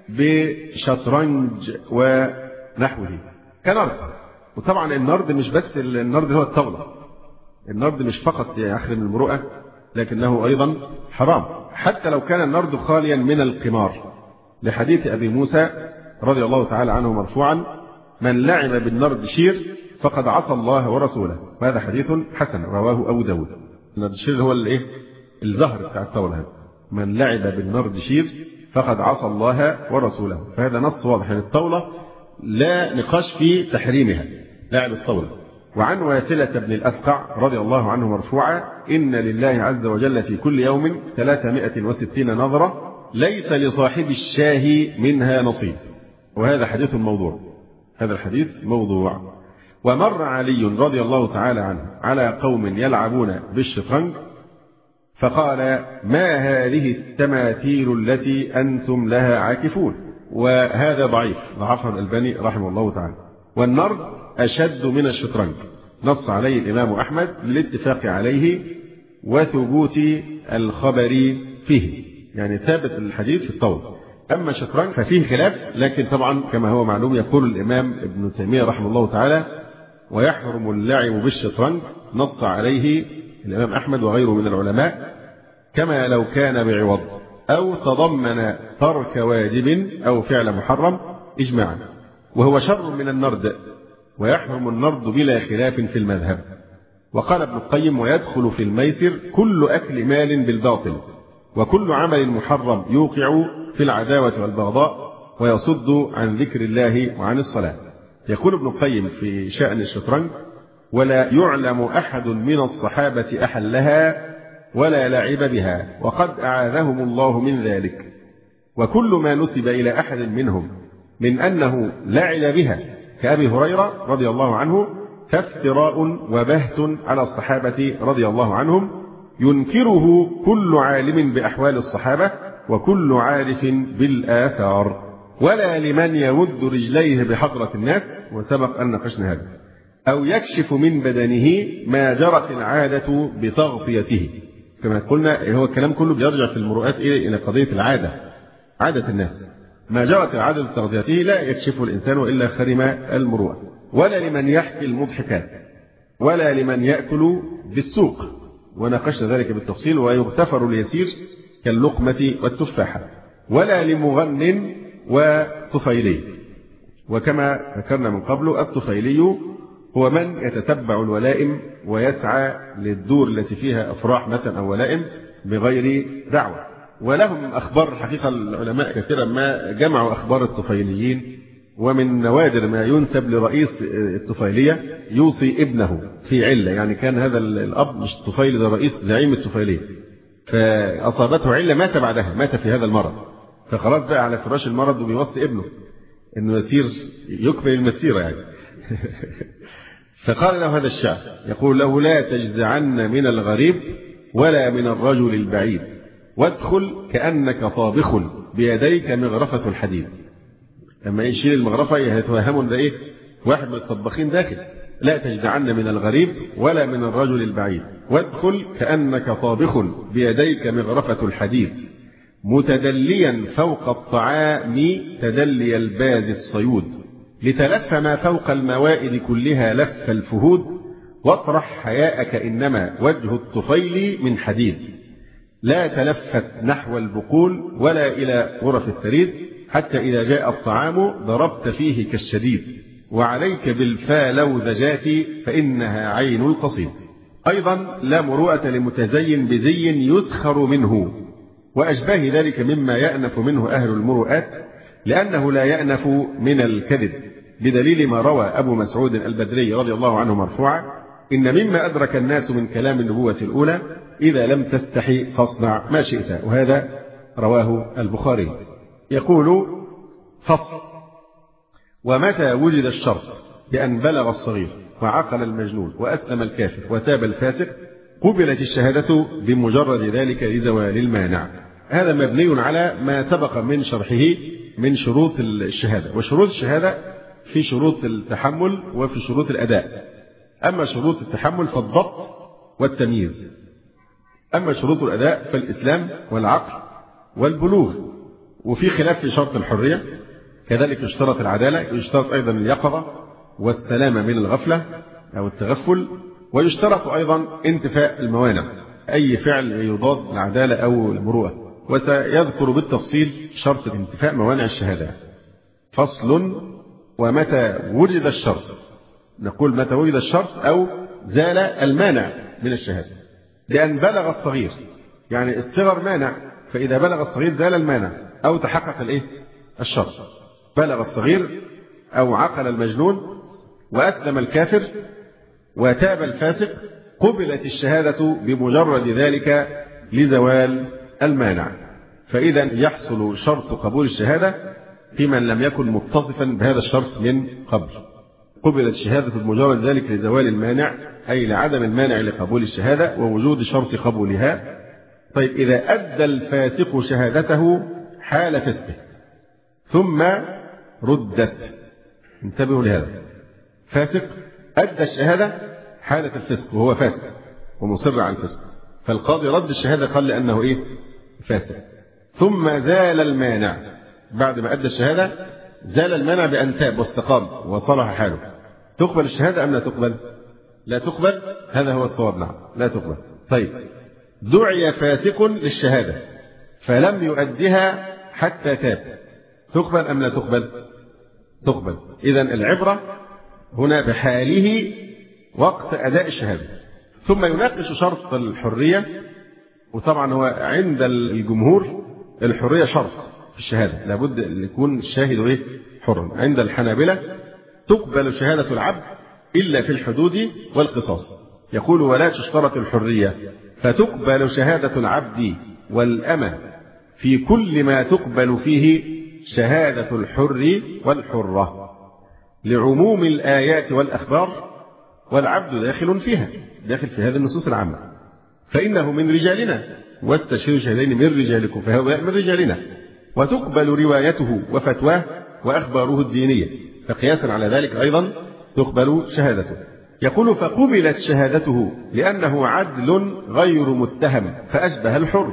Speaker 2: بشطرنج ونحوه كنرد. وطبعا النرد مش بس النرد هو الطاولة، النرد مش فقط يحرم المروءة لكنه أيضا حرام، حتى لو كان النرد خاليا من القمار، لحديث أبي موسى رضي الله تعالى عنه مرفوعا: من لعب بالنرد شير فقد عصى الله ورسوله. وهذا حديث حسن رواه أبو داود. النرد شير هو الايه؟ الزهر بتاع الطاولة. من لعب بالنرد شير فقد عصى الله ورسوله. فهذا نص واضح، الطاولة لا نقاش في تحريمها، لعب الطاولة. وعن واثلة بن الأسقع رضي الله عنه مرفوعا: إن لله عز وجل في كل يوم ثلاثمائة وستين نظرة ليس لصاحب الشاه منها نصيب. وهذا حديث موضوع، هذا الحديث موضوع. ومر علي رضي الله تعالى عنه على قوم يلعبون بالشطرنج فقال: ما هذه التماثيل التي أنتم لها عاكفون؟ وهذا ضعيف، ضعفه الألباني رحمه الله تعالى. والنرد أشد من الشطرنج، نص عليه الإمام أحمد للاتفاق عليه وثبوت الخبر فيه، يعني ثابت الحديث في الطول. أما الشطرنج ففيه خلاف، لكن طبعا كما هو معلوم يقول الإمام ابن تيمية رحمه الله تعالى: ويحرم اللعب بالشطرنج، نص عليه الإمام أحمد وغيره من العلماء، كما لو كان بعوض أو تضمن ترك واجب أو فعل محرم إجماعا، وهو شر من النرد، ويحرم النرد بلا خلاف في المذهب. وقال ابن القيم: ويدخل في الميسر كل أكل مال بالباطل، وكل عمل محرم يوقع في العداوة والبغضاء ويصد عن ذكر الله وعن الصلاة. يقول ابن القيم في شأن الشطرنج: ولا يعلم أحد من الصحابة أحلها ولا لعب بها، وقد أعاذهم الله من ذلك. وكل ما نسب إلى أحد منهم من أنه لعب بها كأبي هريرة رضي الله عنه فافتراء وبهت على الصحابة رضي الله عنهم، ينكره كل عالم بأحوال الصحابة وكل عارف بالآثار، ولا لمن يمد رجليه بحضرة الناس، وسبق أن ناقشنا هذا، أو يكشف من بدنه ما جرت العادة بتغطيته. كما قلنا هو الكلام كله بيرجع في المروءات إلى قضية العادة، عادة الناس، ما جرت العادة بتغطيته لا يكشفه الإنسان وإلا خرم المروءة. ولا لمن يحكي المضحكات، ولا لمن يأكل بالسوق، وناقشنا ذلك بالتفصيل، ويغتفر اليسير كاللقمة والتفاحة. ولا لمغن وطفيلي، وكما ذكرنا من قبل الطفيلي هو من يتتبع الولائم ويسعى للدور التي فيها أفراح مثلا أو ولائم بغير دعوة. ولهم أخبار حقيقة العلماء كثيرا ما جمعوا أخبار الطفيليين، ومن نوادر ما ينسب لرئيس الطفيلية يوصي ابنه في علة، يعني كان هذا الأب مش الطفيلي ده رئيس زعيم الطفيلية، فأصابته علة مات بعدها، مات في هذا المرض، فخلاص بقى على فراش المرض وبيوصي ابنه إنه يسير يكمل المسيرة يعني. فقال له هذا الشعر، يقول له: لا تجزعن من الغريب ولا من الرجل البعيد، وادخل كأنك طابخ بيديك مغرفة الحديد. لما يشيل المغرفة يتوهمون ده إيه؟ واحد من الطباخين داخل. لا تجزعن من الغريب ولا من الرجل البعيد، وادخل كأنك طابخ بيديك مغرفة الحديد، متدليا فوق الطعام تدلي الباز الصيود، لتلف ما فوق الموائد كلها لف الفهود، واطرح حياءك إنما وجه الطفيل من حديد، لا تلفت نحو البقول ولا إلى غرف الثريد، حتى إذا جاء الطعام ضربت فيه كالشديد، وعليك بالفالوذجات فإنها عين القصيد. أيضا لا مروءة لمتزين بزي يسخر منه، وأشباه ذلك مما يأنف منه أهل المروءات، لأنه لا يأنف من الكذب، بدليل ما روى أبو مسعود البدري رضي الله عنه مرفوعا: إن مما أدرك الناس من كلام النبوة الأولى إذا لم تستحي فاصنع ما شئت، وهذا رواه البخاري. يقول: فصل: ومتى وجد الشرط بأن بلغ الصغير وعقل المجنون وأسلم الكافر وتاب الفاسق قبلت الشهادة بمجرد ذلك لزوال المانع. هذا مبني على ما سبق من شرحه من شروط الشهادة. وشروط الشهادة في شروط التحمل وفي شروط الأداء. أما شروط التحمل فالضبط والتمييز، أما شروط الأداء فالإسلام والعقل والبلوغ. وفي خلاف في شرط الحرية، كذلك يشترط العدالة، يشترط أيضا اليقظة والسلامة من الغفلة أو التغفل، ويشترط أيضا انتفاء الموانع، أي فعل يضاد العدالة أو المروءة. وسيذكر بالتفصيل شرط انتفاء موانع الشهادة. فصل: ومتى وجد الشرط، نقول متى وجد الشرط أو زال المانع من الشهادة، لأن بلغ الصغير، يعني الصغر مانع، فإذا بلغ الصغير زال المانع أو تحقق الإيه؟ الشرط. بلغ الصغير أو عقل المجنون وأسلم الكافر وتاب الفاسق قبلت الشهادة بمجرد ذلك لزوال المانع. فإذا يحصل شرط قبول الشهادة في من لم يكن متصفا بهذا الشرط من قبل. قبلت الشهادة بمجرد ذلك لزوال المانع، أي لعدم المانع لقبول الشهادة ووجود شرط قبولها. طيب إذا أدى الفاسق شهادته حال فسقه ثم ردت، انتبهوا لهذا، فاسق أدى الشهادة حالة الفسق وهو فاسق ومصر على الفسق، فالقاضي رد الشهادة قال لأنه إيه؟ فاسق، ثم زال المانع بعد ما أدى الشهادة، زال المانع بأن تاب واستقام وصلح حاله، تقبل الشهادة أم لا تقبل؟ لا تقبل، هذا هو الصواب، نعم لا تقبل. طيب دعي فاسق للشهادة فلم يؤدها حتى تاب، تقبل أم لا تقبل؟ تقبل. إذن العبرة هنا بحاله وقت أداء الشهادة. ثم يناقش شرط الحرية، وطبعا هو عند الجمهور الحرية شرط في الشهادة، لابد أن يكون الشاهد إيه؟ حرا. عند الحنابلة تقبل شهادة العبد إلا في الحدود والقصاص، يقول ولا تشترط الحرية، فتقبل شهادة العبد والأمة في كل ما تقبل فيه شهادة الحر والحرة لعموم الآيات والأخبار، والعبد داخل فيها، داخل في هذه النصوص العامة، فإنه من رجالنا واستشهدوا شهدين من رجالكم فهؤلاء من رجالنا، وتقبل روايته وفتواه وأخباره الدينية، فقياسا على ذلك أيضا تقبل شهادته. يقول فقبلت شهادته لأنه عدل غير متهم فأشبه الحر.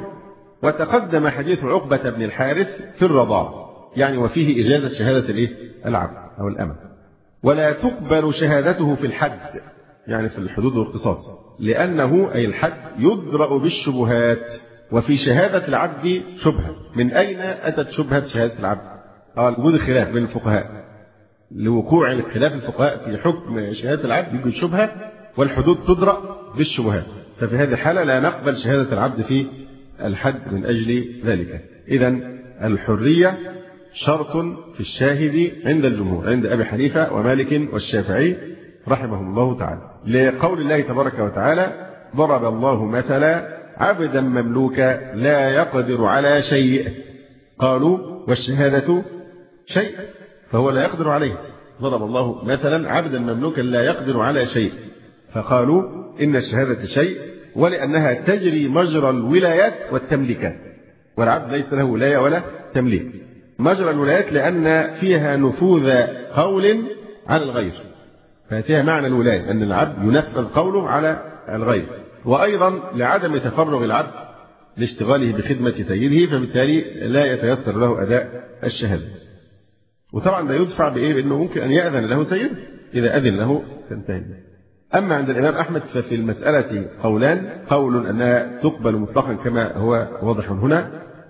Speaker 2: وتقدم حديث عقبة بن الحارث في الرضاع، يعني وفيه إجازة شهادة الإيه؟ العبد أو الأمة. ولا تقبل شهادته في الحد، يعني في الحدود والقصاص، لأنه أي الحد يدرأ بالشبهات، وفي شهادة العبد شبهة. من أين أتت شبهة شهادة العبد؟ قال وجود خلاف بين الفقهاء، لوقوع الخلاف الفقهاء في حكم شهادة العبد يوجد شبهة، والحدود تدرأ بالشبهات، ففي هذه الحالة لا نقبل شهادة العبد في الحد من أجل ذلك. إذن الحرية شرط في الشاهد عند الجمهور، عند أبي حنيفة ومالك والشافعي رحمهم الله تعالى، لقول الله تبارك وتعالى ضرب الله مثلا عبدا مملوكا لا يقدر على شيء، قالوا والشهادة شيء، فهو لا يقدر عليه. ضرب الله مثلا عبدا مملوكا لا يقدر على شيء، فقالوا إن الشهادة شيء، ولأنها تجري مجرى الولايات والتمليكات، والعبد ليس له ولاية ولا تمليك. مجرى الولايات لأن فيها نفوذ قول على الغير، ففيها معنى الولاية أن العبد ينفذ قوله على الغير، وأيضا لعدم تفرغ العبد لاشتغاله بخدمة سيده، فبالتالي لا يتيسر له أداء الشهادة. وطبعا ده يدفع بإيه؟ بأنه ممكن أن يأذن له سيده، إذا أذن له تنتهي. أما عند الإمام أحمد ففي المسألة قولان، قول أنها تقبل مطلقا كما هو واضح هنا،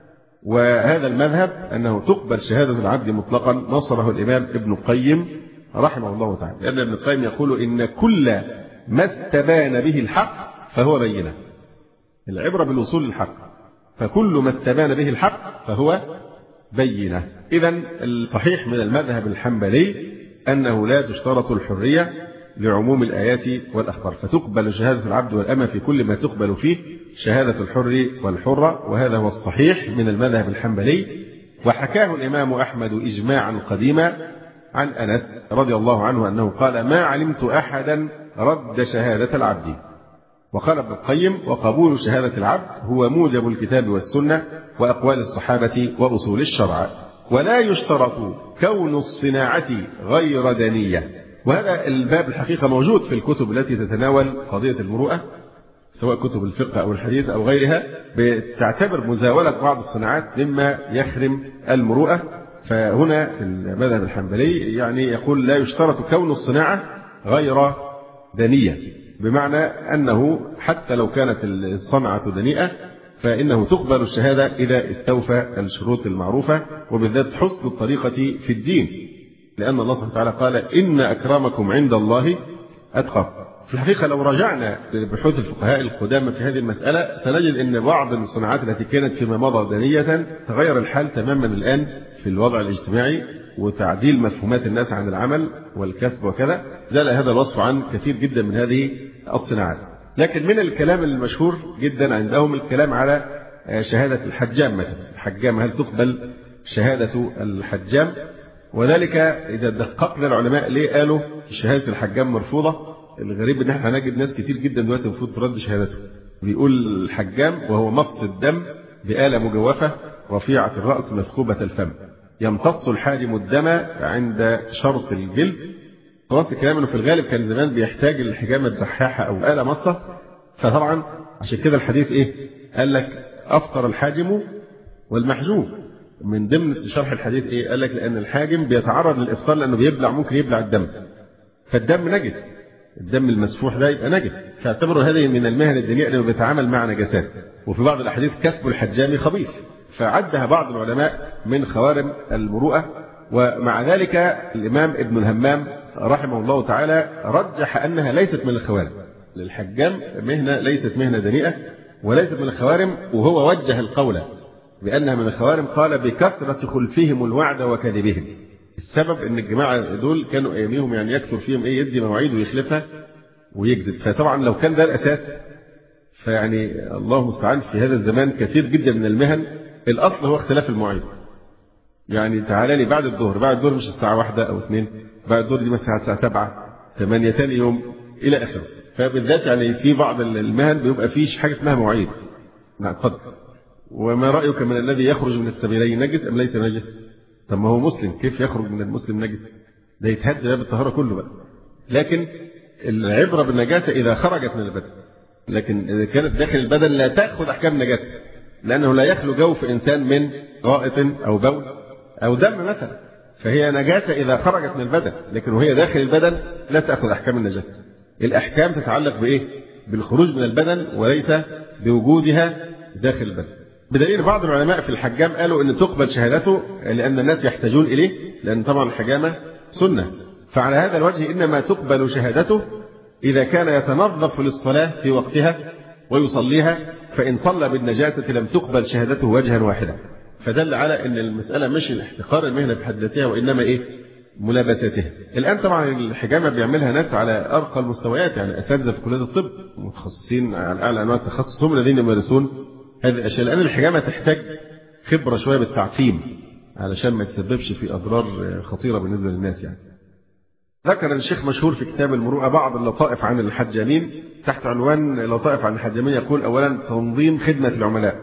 Speaker 2: وهذا المذهب أنه تقبل شهادة العبد مطلقا نصره الإمام ابن القيم رحمه الله تعالى، لأن ابن القيم يقول إن كل ما استبان به الحق فهو بينة. العبرة بالوصول للحق، فكل ما استبان به الحق فهو بينة. إذن الصحيح من المذهب الحنبلي أنه لا تشترط الحرية لعموم الآيات والأخبار، فتقبل شهادة العبد والأمة في كل ما تقبل فيه شهادة الحر والحرة، وهذا هو الصحيح من المذهب الحنبلي. وحكاه الإمام أحمد إجماعا قديما عن أنس رضي الله عنه أنه قال ما علمت أحدا رد شهادة العبد. وقال ابن القيم وقبول شهادة العبد هو موجب الكتاب والسنة وأقوال الصحابة وأصول الشرع، ولا يشترط كون الصناعة غير دنية. وهذا الباب الحقيقة موجود في الكتب التي تتناول قضية المروءة، سواء كتب الفقه أو الحديث أو غيرها، بتعتبر مزاولة بعض الصناعات مما يخرم المروءة. فهنا في المذهب الحنبلي يعني يقول لا يشترط كون الصناعة غير دنية، بمعنى أنه حتى لو كانت الصنعة دنيئة فإنه تقبل الشهادة إذا استوفى الشروط المعروفة، وبالذات حسن الطريقة في الدين، لأن الله سبحانه وتعالى قال إن أكرمكم عند الله أتقاكم. في الحقيقة لو رجعنا لبحوث الفقهاء القدامى في هذه المسألة سنجد أن بعض الصناعات التي كانت فيما مضى دنية تغير الحال تماما الآن في الوضع الاجتماعي وتعديل مفهومات الناس عن العمل والكسب وكذا، زال هذا الوصف عن كثير جدا من هذه الصناعات. لكن من الكلام المشهور جدا عندهم الكلام على شهادة الحجام مثلا. الحجام هل تقبل شهادة الحجام؟ وذلك إذا دققنا العلماء ليه قالوا شهادة الحجام مرفوضة. الغريب إن احنا هنجد ناس كتير جدا دلوقتي المفروض ترد شهادته. بيقول الحجام وهو مص الدم بآلة مجوفة رفيعة الرأس مثقوبة الفم، يمتص الحاجم الدم عند شرط الجلد. خلاص الكلام إنه في الغالب كان زمان بيحتاج الحجامة بزحاحة أو آلة مصة، فطبعا عشان كده الحديث إيه؟ قال لك أفطر الحاجم والمحجوم. من ضمن شرح الحديث إيه؟ قال لك لأن الحاجم بيتعرض للإفطار لأنه بيبلع، ممكن يبلع الدم، فالدم نجس، الدم المسفوح ده يبقى نجس، فاعتبروا هذه من المهن الدينية اللي بيتعامل مع نجاسات. وفي بعض الأحاديث كسب الحجام خبيث، فعدها بعض العلماء من خوارم المروءة. ومع ذلك الإمام ابن الهمام رحمه الله تعالى رجح أنها ليست من الخوارم. للحجام مهنة ليست مهنة دنيئة وليست من الخوارم، وهو وجه القول بأنها من الخوارم قال بكثرة خلفهم الوعد وكذبهم. السبب ان الجماعه دول كانوا اياميهم يعني يكثر فيهم ايه يدي مواعيد ويخلفها ويكذب. فطبعا لو كان ده الاساس فيعني الله المستعان في هذا الزمان كثير جدا من المهن الاصل هو اختلاف المواعيد. يعني تعالى لي بعد الظهر، بعد الظهر مش الساعه واحدة او اثنين، بعد الظهر دي مثلا الساعه سبعة ثمانية ثاني يوم الى اخره. فبالذات يعني في بعض المهن بيبقى فيش حاجه اسمها مواعيد. نعم اتفضل. وما رايك من الذي يخرج من السبيلين نجس ام ليس نجس؟ طب ما هو مسلم، كيف يخرج من المسلم نجس؟ ده يتهد باب الطهارة كله بقى. لكن العبرة بالنجاسة إذا خرجت من البدن، لكن إذا كانت داخل البدن لا تأخذ أحكام النجاسة، لأنه لا يخلو جوف إنسان من غائط أو بول أو دم مثلا، فهي نجاسة إذا خرجت من البدن، لكن وهي داخل البدن لا تأخذ أحكام النجاسة. الأحكام تتعلق بإيه؟ بالخروج من البدن وليس بوجودها داخل البدن. بدليل بعض العلماء في الحجام قالوا ان تقبل شهادته لان الناس يحتاجون اليه، لان طبعا الحجامه سنه، فعلى هذا الوجه انما تقبل شهادته اذا كان يتنظف للصلاه في وقتها ويصليها، فان صلى بالنجاسه لم تقبل شهادته وجها واحدا. فدل على ان المساله مش الاحتقار المهنه في حد ذاتها وانما ايه؟ ملابستها. الان طبعا الحجامه بيعملها ناس على ارقى المستويات، يعني اساتذه في كليه الطب متخصصين على اعلى انواع التخصص هم الذين يمارسون هذه الأشياء، لأن الحجامة تحتاج خبرة شوية بالتعقيم علشان ما تسببش في أضرار خطيرة بالنسبة للناس. يعني ذكر الشيخ مشهور في كتاب المروءة بعض اللطائف عن الحجامين تحت عنوان لطائف عن الحجامين. يقول أولا تنظيم خدمة العملاء،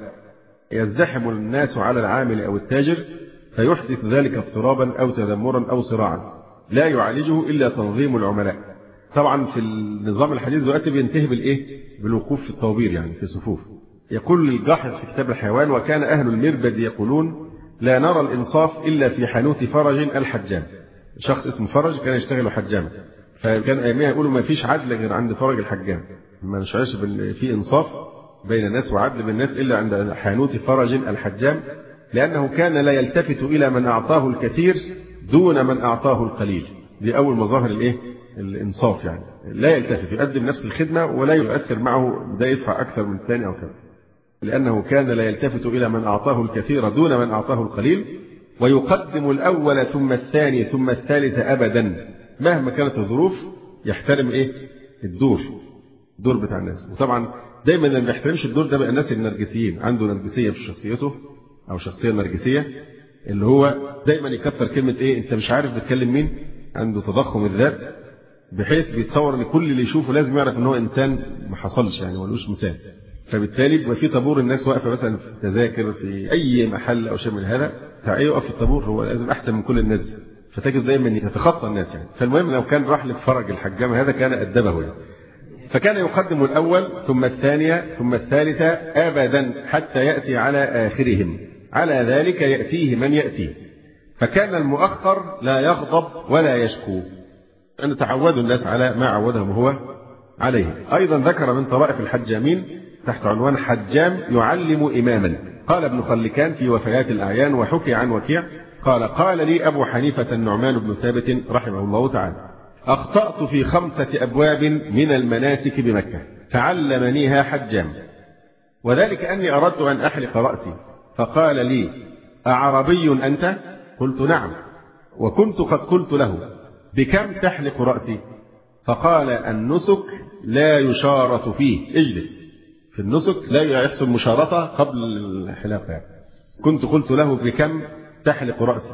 Speaker 2: يزدحم الناس على العامل أو التاجر فيحدث ذلك اضطرابا أو تذمرا أو صراعا لا يعالجه إلا تنظيم العملاء. طبعا في النظام الحديث دلوقتي بينتهي بالإيه؟ بالوقوف في الطوابير يعني في صفوف. يقول الجاحظ في كتاب الحيوان وكان أهل المربد يقولون لا نرى الإنصاف إلا في حانوت فرج الحجام. شخص اسمه فرج كان يشتغل حجاما، فكان أيامها يقولوا ما فيش عدل غير عند فرج الحجام، ما نشعرش في إنصاف بين الناس وعدل بين الناس إلا عند حانوت فرج الحجام، لأنه كان لا يلتفت إلى من أعطاه الكثير دون من أعطاه القليل. دي أول مظاهر الإيه؟ الإنصاف، يعني لا يلتفت، يقدم نفس الخدمة ولا يؤثر معه ده يدفع أكثر من الثاني أو كذا، لأنه كان لا يلتفت إلى من أعطاه الكثير دون من أعطاه القليل، ويقدم الأول ثم الثاني ثم الثالث أبدا مهما كانت الظروف. يحترم إيه؟ الدور، الدور بتاع الناس. وطبعا دايما اللي ما بيحترمش الدور ده بقى الناس النرجسيين، عنده نرجسية في شخصيته أو شخصية نرجسية، اللي هو دايما يكتر كلمة إيه؟ أنت مش عارف بتكلم مين، عنده تضخم الذات بحيث بيتصور ان كل اللي يشوفه لازم يعرف ان هو انسان ما حصلش يعني ملوش مثال. فبالتالي بيبقى في طابور الناس واقفه مثلا في تذاكر في اي محل او شيء من هذا، تعالى يقف في الطابور، هو لازم احسن من كل الناس، فتجد دايما يتخطى الناس يعني. فالمهم لو كان راح لفرج الحجام هذا كان ادبه يعني. فكان يقدم الاول ثم الثانيه ثم الثالثه ابدا حتى ياتي على اخرهم، على ذلك ياتيه من ياتيه، فكان المؤخر لا يغضب ولا يشكو، أن تعودوا الناس على ما عودهم هو عليه. أيضا ذكر من طرائف الحجامين تحت عنوان حجام يعلم إماما. قال ابن خلكان في وفيات الأعيان وحكي عن وكيع قال قال لي أبو حنيفة النعمان بن ثابت رحمه الله تعالى أخطأت في خمسة أبواب من المناسك بمكة فعلمنيها حجام، وذلك أني أردت أن أحلق رأسي فقال لي أعربي أنت؟ قلت نعم، وكنت قد قلت له بكم تحلق رأسي؟ فقال النسك لا يشارط فيه، اجلس في النسك لا يحصل مشارطة قبل الحلاقة. كنت قلت له بكم تحلق رأسي؟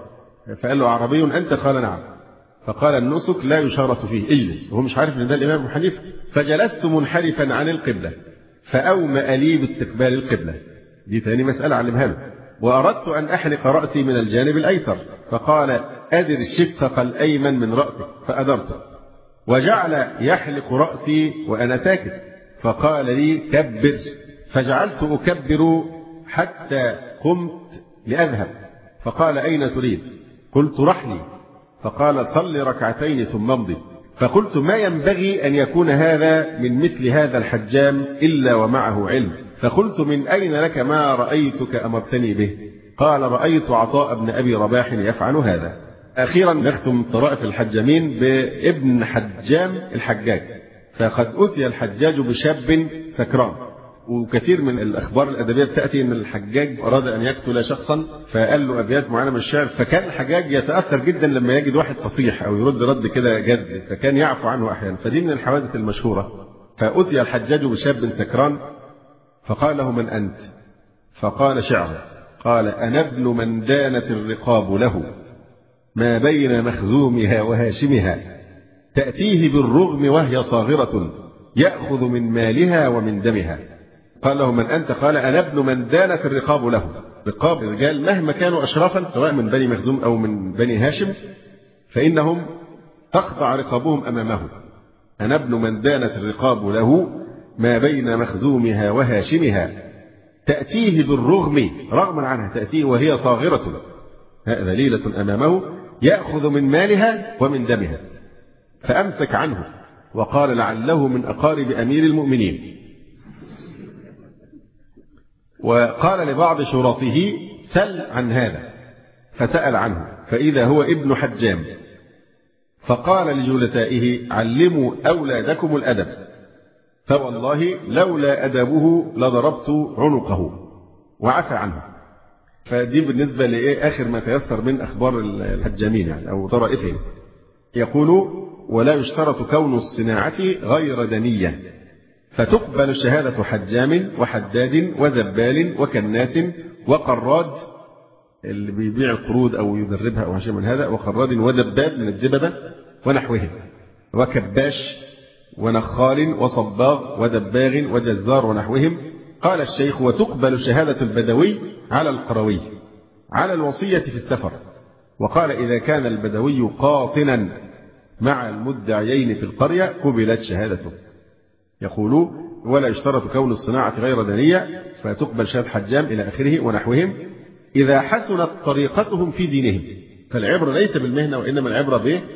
Speaker 2: فقال له أعربي أنت؟ قال نعم. فقال النسك لا يشارط فيه، اجلس. وهو مش عارف ان ده الإمام أبو حنيفة. فجلست منحرفا عن القبلة فأومأ لي باستقبال القبلة. دي ثاني مسألة علمها له. وأردت أن أحلق رأسي من الجانب الأيسر فقال أدر الشفق الأيمن من رأسك فأدرته. وجعل يحلق رأسي وأنا ساكت فقال لي كبر، فجعلت أكبر حتى قمت لأذهب فقال أين تريد؟ قلت رحلي. فقال صل ركعتين ثم امضي. فقلت ما ينبغي أن يكون هذا من مثل هذا الحجام إلا ومعه علم. فقلت من أين لك ما رأيتك أمرتني به؟ قال رأيت عطاء بن أبي رباح يفعل هذا. أخيرا نختم طرائف الحجامين بابن حجام الحجاج. فقد أتي الحجاج بشاب سكران، وكثير من الأخبار الأدبية تأتي أن الحجاج أراد أن يقتل شخصا فقال له أبيات معينة من الشعر، فكان الحجاج يتأثر جدا لما يجد واحد فصيح أو يرد رد كده جد، فكان يعفو عنه أحيانا. فدي من الحوادث المشهورة. فأتي الحجاج بشاب سكران فقال له من أنت؟ فقال شعر. قال أنا ابن من دانت الرقاب له ما بين مخزومها وهاشمها تأتيه بالرغم وهي صاغرة يأخذ من مالها ومن دمها. قال له من أنت؟ قال أنا ابن من دانت الرقاب له. رقاب الرجال مهما كانوا أشرافا سواء من بني مخزوم أو من بني هاشم فإنهم تخضع رقابهم أمامه. أنا ابن من دانت الرقاب له ما بين مخزومها وهاشمها تأتيه بالرغم رغما عنها تأتيه وهي صاغرة ذليلة أمامه يأخذ من مالها ومن دمها. فأمسك عنه وقال لعله من أقارب أمير المؤمنين. وقال لبعض شرطه سل عن هذا فسأل عنه فإذا هو ابن حجام. فقال لجلسائه علموا أولادكم الأدب فوالله لولا أدبه لضربت عنقه وعفى عنه. فدي بالنسبة لآخر ما تيسر من أخبار الحجامين يعني أو طرائفهم. يقول ولا يشترط كون الصناعة غير دنية فتقبل شهادة حجام وحداد وزبال وكناس وقراد اللي بيبيع القرود أو يدربها أو شيء من هذا، وقراد ودباب من الدببة ونحوهم، وكباش ونخال وصباغ ودباغ وجزار ونحوهم. قال الشيخ وتقبل شهادة البدوي على القروي على الوصية في السفر. وقال إذا كان البدوي قاطنا مع المدعيين في القرية قبلت شهادته. يقول ولا يشترط كون الصناعة غير دنية فتقبل شهادة حجام إلى آخره ونحوهم إذا حسنت طريقتهم في دينهم. فالعبرة ليس بالمهنة وإنما العبرة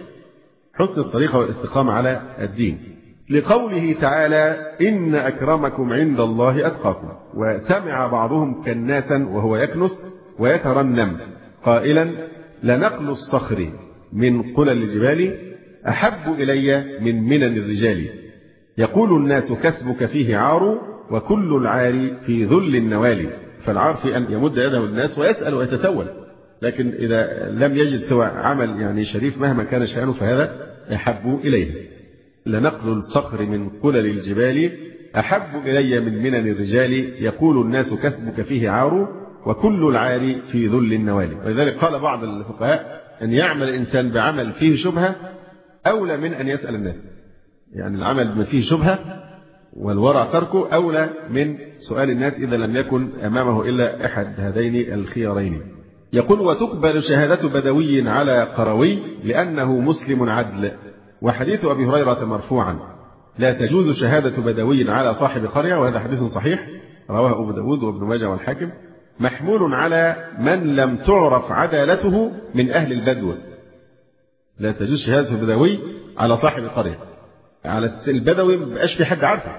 Speaker 2: بحسن الطريقة والاستقامة على الدين. لقوله تعالى إن أكرمكم عند الله أتقاكم. وسمع بعضهم كناسا وهو يكنس ويترنم قائلا لنقل الصخر من قلل الجبال أحب إلي من منن الرجال. يقول الناس كسبك فيه عار وكل العار في ذل النوال. فالعار في أن يمد يده الناس ويسأل ويتسول، لكن إذا لم يجد سوى عمل يعني شريف مهما كان شأنه فهذا أحب إليه. لنقل الصخر من قلل الجبال أحب إلي من منن الرجال. يقول الناس كسبك فيه عار وكل العار في ذل النوال. ولذلك قال بعض الفقهاء أن يعمل الإنسان بعمل فيه شبهة أولى من أن يسأل الناس. يعني العمل ما فيه شبهة والورع تركه أولى من سؤال الناس إذا لم يكن أمامه إلا أحد هذين الخيارين. يقول وتقبل شهادة بدوي على قروي لأنه مسلم عدل. وحديث أبي هريرة مرفوعا لا تجوز شهادة بدوي على صاحب قرية، وهذا حديث صحيح رواه أبو داود وابن ماجه والحاكم، محمول على من لم تعرف عدالته من أهل البدو. لا تجوز شهادة بدوي على صاحب قرية، على البدوي مبقاش في حد عارفه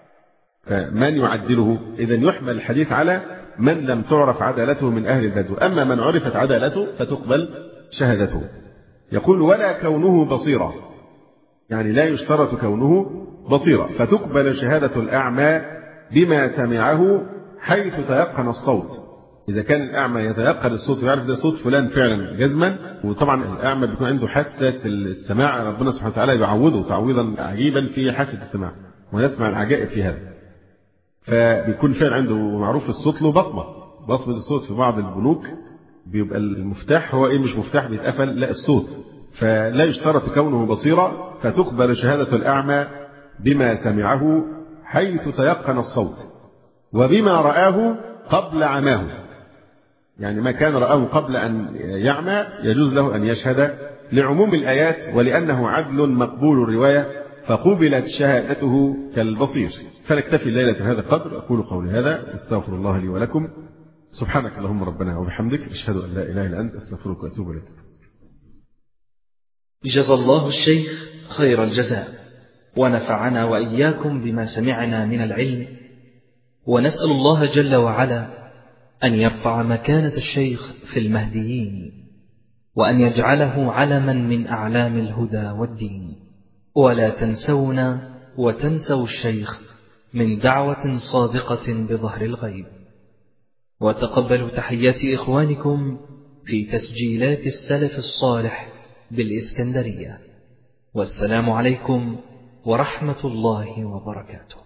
Speaker 2: فمن يعدله. إذن يحمل الحديث على من لم تعرف عدالته من أهل البدو، أما من عرفت عدالته فتقبل شهادته. يقول ولا كونه بصيرا، يعني لا يشترط كونه بصيرا فتقبل شهادة الأعمى بما سمعه حيث تيقن الصوت. إذا كان الأعمى يتيقن الصوت ويعرف ده صوت فلان فعلا جزما، وطبعا الأعمى بيكون عنده حاسة السماع، ربنا سبحانه وتعالى يعوضه تعويضا عجيبا في حاسة السماع ونسمع العجائب في هذا. فبيكون فعلا عنده معروف الصوت له بصمة، بصمة الصوت في بعض البنوك بيبقى المفتاح هو إيه؟ مش مفتاح بيتقفل، لا الصوت. فلا يشترط كونه بصيرا، فتقبل شهادة الأعمى بما سمعه حيث تيقن الصوت، وبما رآه قبل عماه. يعني ما كان رآه قبل أن يعمى يجوز له أن يشهد لعموم الآيات، ولأنه عدل مقبول الرواية فقبلت شهادته كالبصير. فنكتفي الليلة هذا القدر. أقول قولي هذا واستغفر الله لي ولكم. سبحانك اللهم ربنا وبحمدك، أشهد أن لا إله إلا أنت، أستغفرك وأتوب إليك.
Speaker 1: جزا الله الشيخ خير الجزاء، ونفعنا وإياكم بما سمعنا من العلم، ونسأل الله جل وعلا أن يرفع مكانة الشيخ في المهديين، وأن يجعله علما من أعلام الهدى والدين. ولا تنسونا وتنسوا الشيخ من دعوة صادقة بظهر الغيب. وتقبلوا تحيات إخوانكم في تسجيلات السلف الصالح بالإسكندرية. والسلام عليكم ورحمة الله وبركاته.